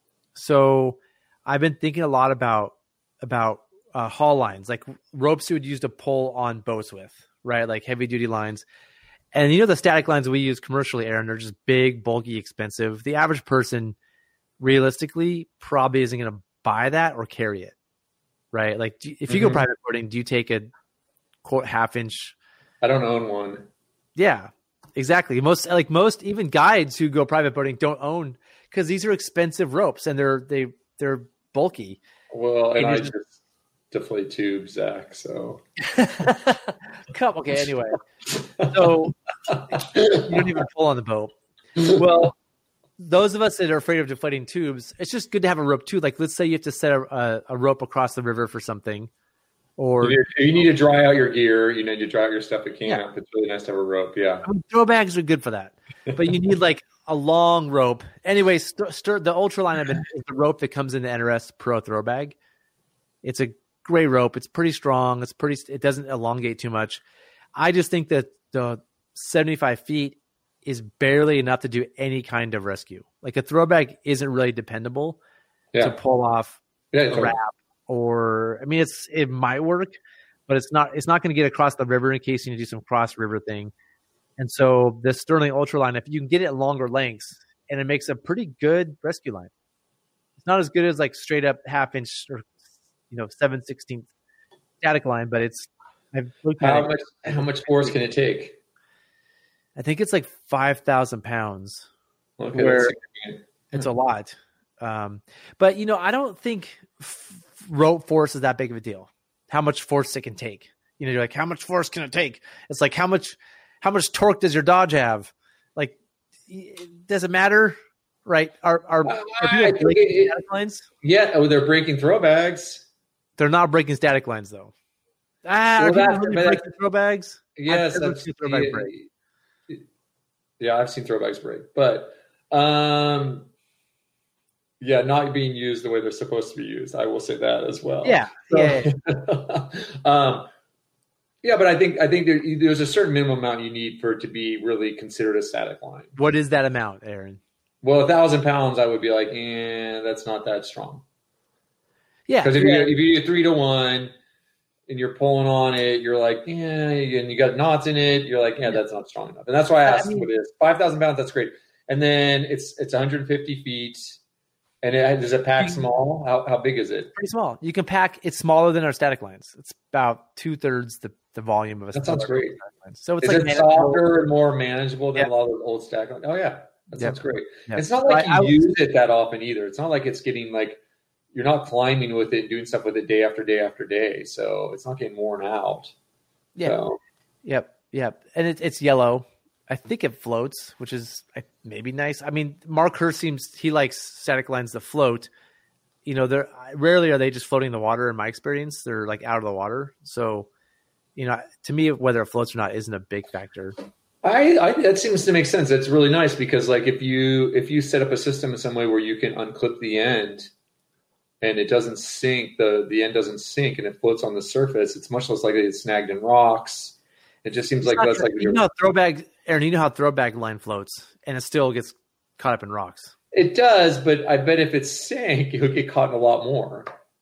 So I've been thinking a lot about about uh, haul lines, like ropes you would use to pull on boats with, right? Like heavy duty lines. And you know the static lines we use commercially, Aaron, they're just big, bulky, expensive. The average person, realistically, probably isn't going to buy that or carry it. Right, like do, if you mm-hmm. go private boating, do you take a quote half inch? I don't own one. Yeah, exactly. Most like most even guides who go private boating don't own because these are expensive ropes and they're they they're bulky. Well, and, and I just deflate tubes, Zach. So come okay. Anyway, so you don't even pull on the boat. Well. Those of us that are afraid of deflating tubes, it's just good to have a rope too. Like, let's say you have to set a, a, a rope across the river for something, or you need, you need to dry out your gear. You need to dry out your stuff at camp. Yeah. It's really nice to have a rope. Yeah, I mean, throw bags are good for that, but you need like a long rope. Anyway, st- st- the Ultraline I've been is the rope that comes in the N R S Pro throw bag. It's a great rope. It's pretty strong. It's pretty. It doesn't elongate too much. I just think that the seventy-five feet is barely enough to do any kind of rescue. Like a throw bag isn't really dependable yeah. to pull off yeah, a wrap or, I mean, it's, it might work, but it's not, it's not going to get across the river in case you need to do some cross river thing. And so the Sterling Ultraline, if you can get it longer lengths and it makes a pretty good rescue line. It's not as good as like straight up half inch or, you know, seven sixteenths static line, but it's, I've looked at how it. much, how much force can it take? I think it's like five thousand pounds. Okay, where it's a lot. Um, but, you know, I don't think f- rope force is that big of a deal. How much force it can take. You know, you're like, how much force can it take? It's like, how much how much torque does your Dodge have? Like, does it matter? Right? Are, are, uh, are people breaking it, static lines? Yeah. Oh, they're breaking throw bags. They're not breaking static lines, though. Ah, well, are people really breaking throw bags? Yes. I've I've, throw bag break. Yeah, I've seen throw bags break, but um, yeah, not being used the way they're supposed to be used. I will say that as well. Yeah, so, yeah, yeah. um, yeah, but I think I think there, there's a certain minimum amount you need for it to be really considered a static line. What is that amount, Aaron? Well, a thousand pounds, I would be like, eh, that's not that strong. Yeah, because if yeah. you if you do three to one, and you're pulling on it, you're like, yeah, and you got knots in it. You're like, yeah, that's not strong enough. And that's why I asked I mean, what it is. five thousand pounds, that's great. And then it's it's one hundred fifty feet. And it, does it pack small? How how big is it? Pretty small. You can pack. It's smaller than our static lines. It's about two thirds the, the volume of a. That sounds great. So it's is like it softer and more manageable than yeah. a lot of the old static lines? Oh yeah, that sounds yep. great. Yep. It's not like I, you I, use it that often either. It's not like it's getting like you're not climbing with it, and doing stuff with it day after day after day. So it's not getting worn out. Yeah. So. Yep. Yep. And it, it's yellow. I think it floats, which is maybe nice. I mean, Mark Hurst seems he likes static lines that float. You know, they're rarely are they just floating in the water. In my experience, they're like out of the water. So, you know, to me, whether it floats or not isn't a big factor. I, I that seems to make sense. It's really nice because, like, if you if you set up a system in some way where you can unclip the end, and it doesn't sink, the the end doesn't sink, and it floats on the surface, it's much less likely it's snagged in rocks. It just seems it's like that's like you know, throwback, Aaron. You know how throwback line floats, and it still gets caught up in rocks. It does, but I bet if it sank, it would get caught in a lot more.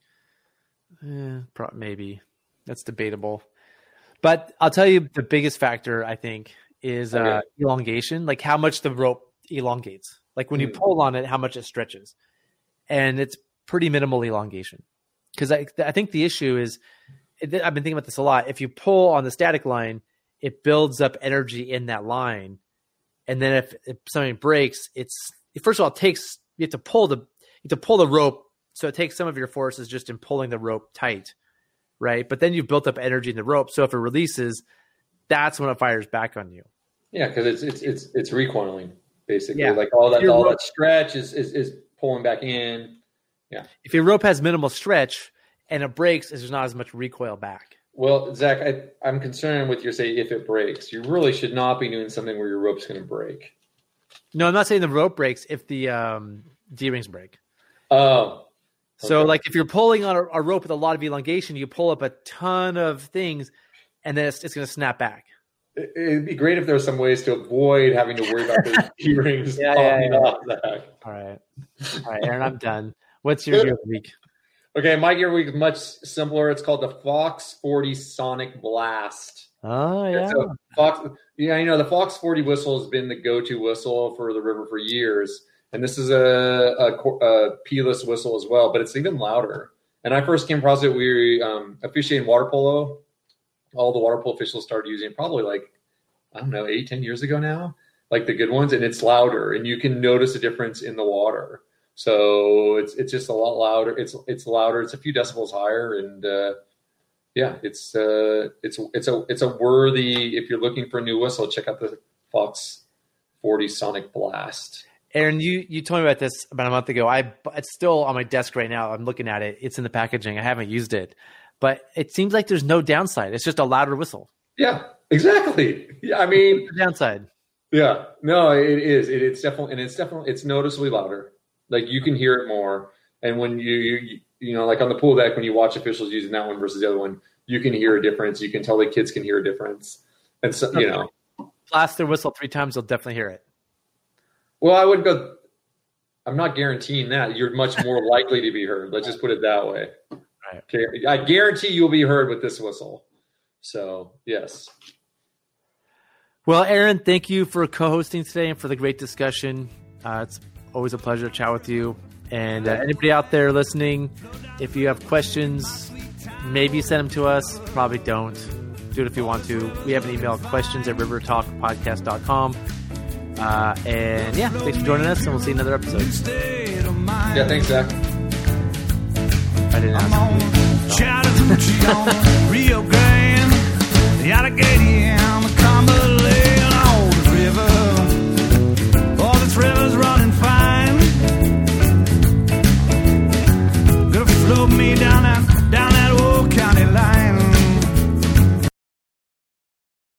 Eh, pro- maybe. That's debatable. But I'll tell you the biggest factor, I think, is okay. uh, elongation, like how much the rope elongates. Like when mm. you pull on it, how much it stretches. And it's pretty minimal elongation. Because I, I think the issue is, I've been thinking about this a lot. If you pull on the static line, it builds up energy in that line. And then if, if something breaks, it's first of all, it takes you have to pull the you have to pull the rope, so it takes some of your forces just in pulling the rope tight, right? But then you've built up energy in the rope, so if it releases, that's when it fires back on you. Yeah, because it's it's it's it's recoiling basically. Yeah. Like all that your all rope, that stretch is, is is pulling back in. Yeah. If your rope has minimal stretch and it breaks, there's not as much recoil back. Well, Zach, I, I'm concerned with your say if it breaks. You really should not be doing something where your rope's going to break. No, I'm not saying the rope breaks if the um, D-rings break. Oh. Okay. So, like, if you're pulling on a, a rope with a lot of elongation, you pull up a ton of things, and then it's, it's going to snap back. It, it'd be great if there were some ways to avoid having to worry about those D-rings yeah, popping yeah, yeah. off, Zach. All right. All right, Aaron, I'm done. What's your gear of the week? Okay, my gear of the week is much simpler. It's called the Fox forty Sonic Blast. Oh, yeah. So Fox, yeah, you know, the Fox forty whistle has been the go-to whistle for the river for years. And this is a, a, a P-less whistle as well, but it's even louder. And I first came across it, we were um, officiating water polo. All the water polo officials started using it probably like, I don't know, eight, ten years ago now, like the good ones. And it's louder, and you can notice a difference in the water. So it's it's just a lot louder. It's it's louder. It's a few decibels higher, and uh, yeah, it's uh, it's it's a it's a worthy. If you're looking for a new whistle, check out the Fox forty Sonic Blast. Aaron, you you told me about this about a month ago. I it's still on my desk right now. I'm looking at it. It's in the packaging. I haven't used it, but it seems like there's no downside. It's just a louder whistle. Yeah, exactly. Yeah, I mean, the downside. Yeah, no, it is. It, it's definitely, and it's definitely, it's noticeably louder. Like you can hear it more. And when you, you, you know, like on the pool deck, when you watch officials using that one versus the other one, you can hear a difference. You can tell the kids can hear a difference. And so, you know, blast their whistle three times, they'll definitely hear it. Well, I wouldn't go, I'm not guaranteeing that. You're much more likely to be heard. Let's just put it that way. Right. Okay. I guarantee you'll be heard with this whistle. So, yes. Well, Aaron, thank you for co-hosting today and for the great discussion. Uh, it's always a pleasure to chat with you. And uh, anybody out there listening, if you have questions, maybe send them to us. Probably don't. Do it if you want to. We have an email, questions at river talk podcast dot com. Uh, and yeah, thanks for joining us, and we'll see you in another episode. Yeah, thanks, Zach. I didn't ask. Chattahoochee on Rio Grande, the Allegheny and the Cumberland, oh, the river, oh, this river's running fine. Gonna float me down that, down that old county line.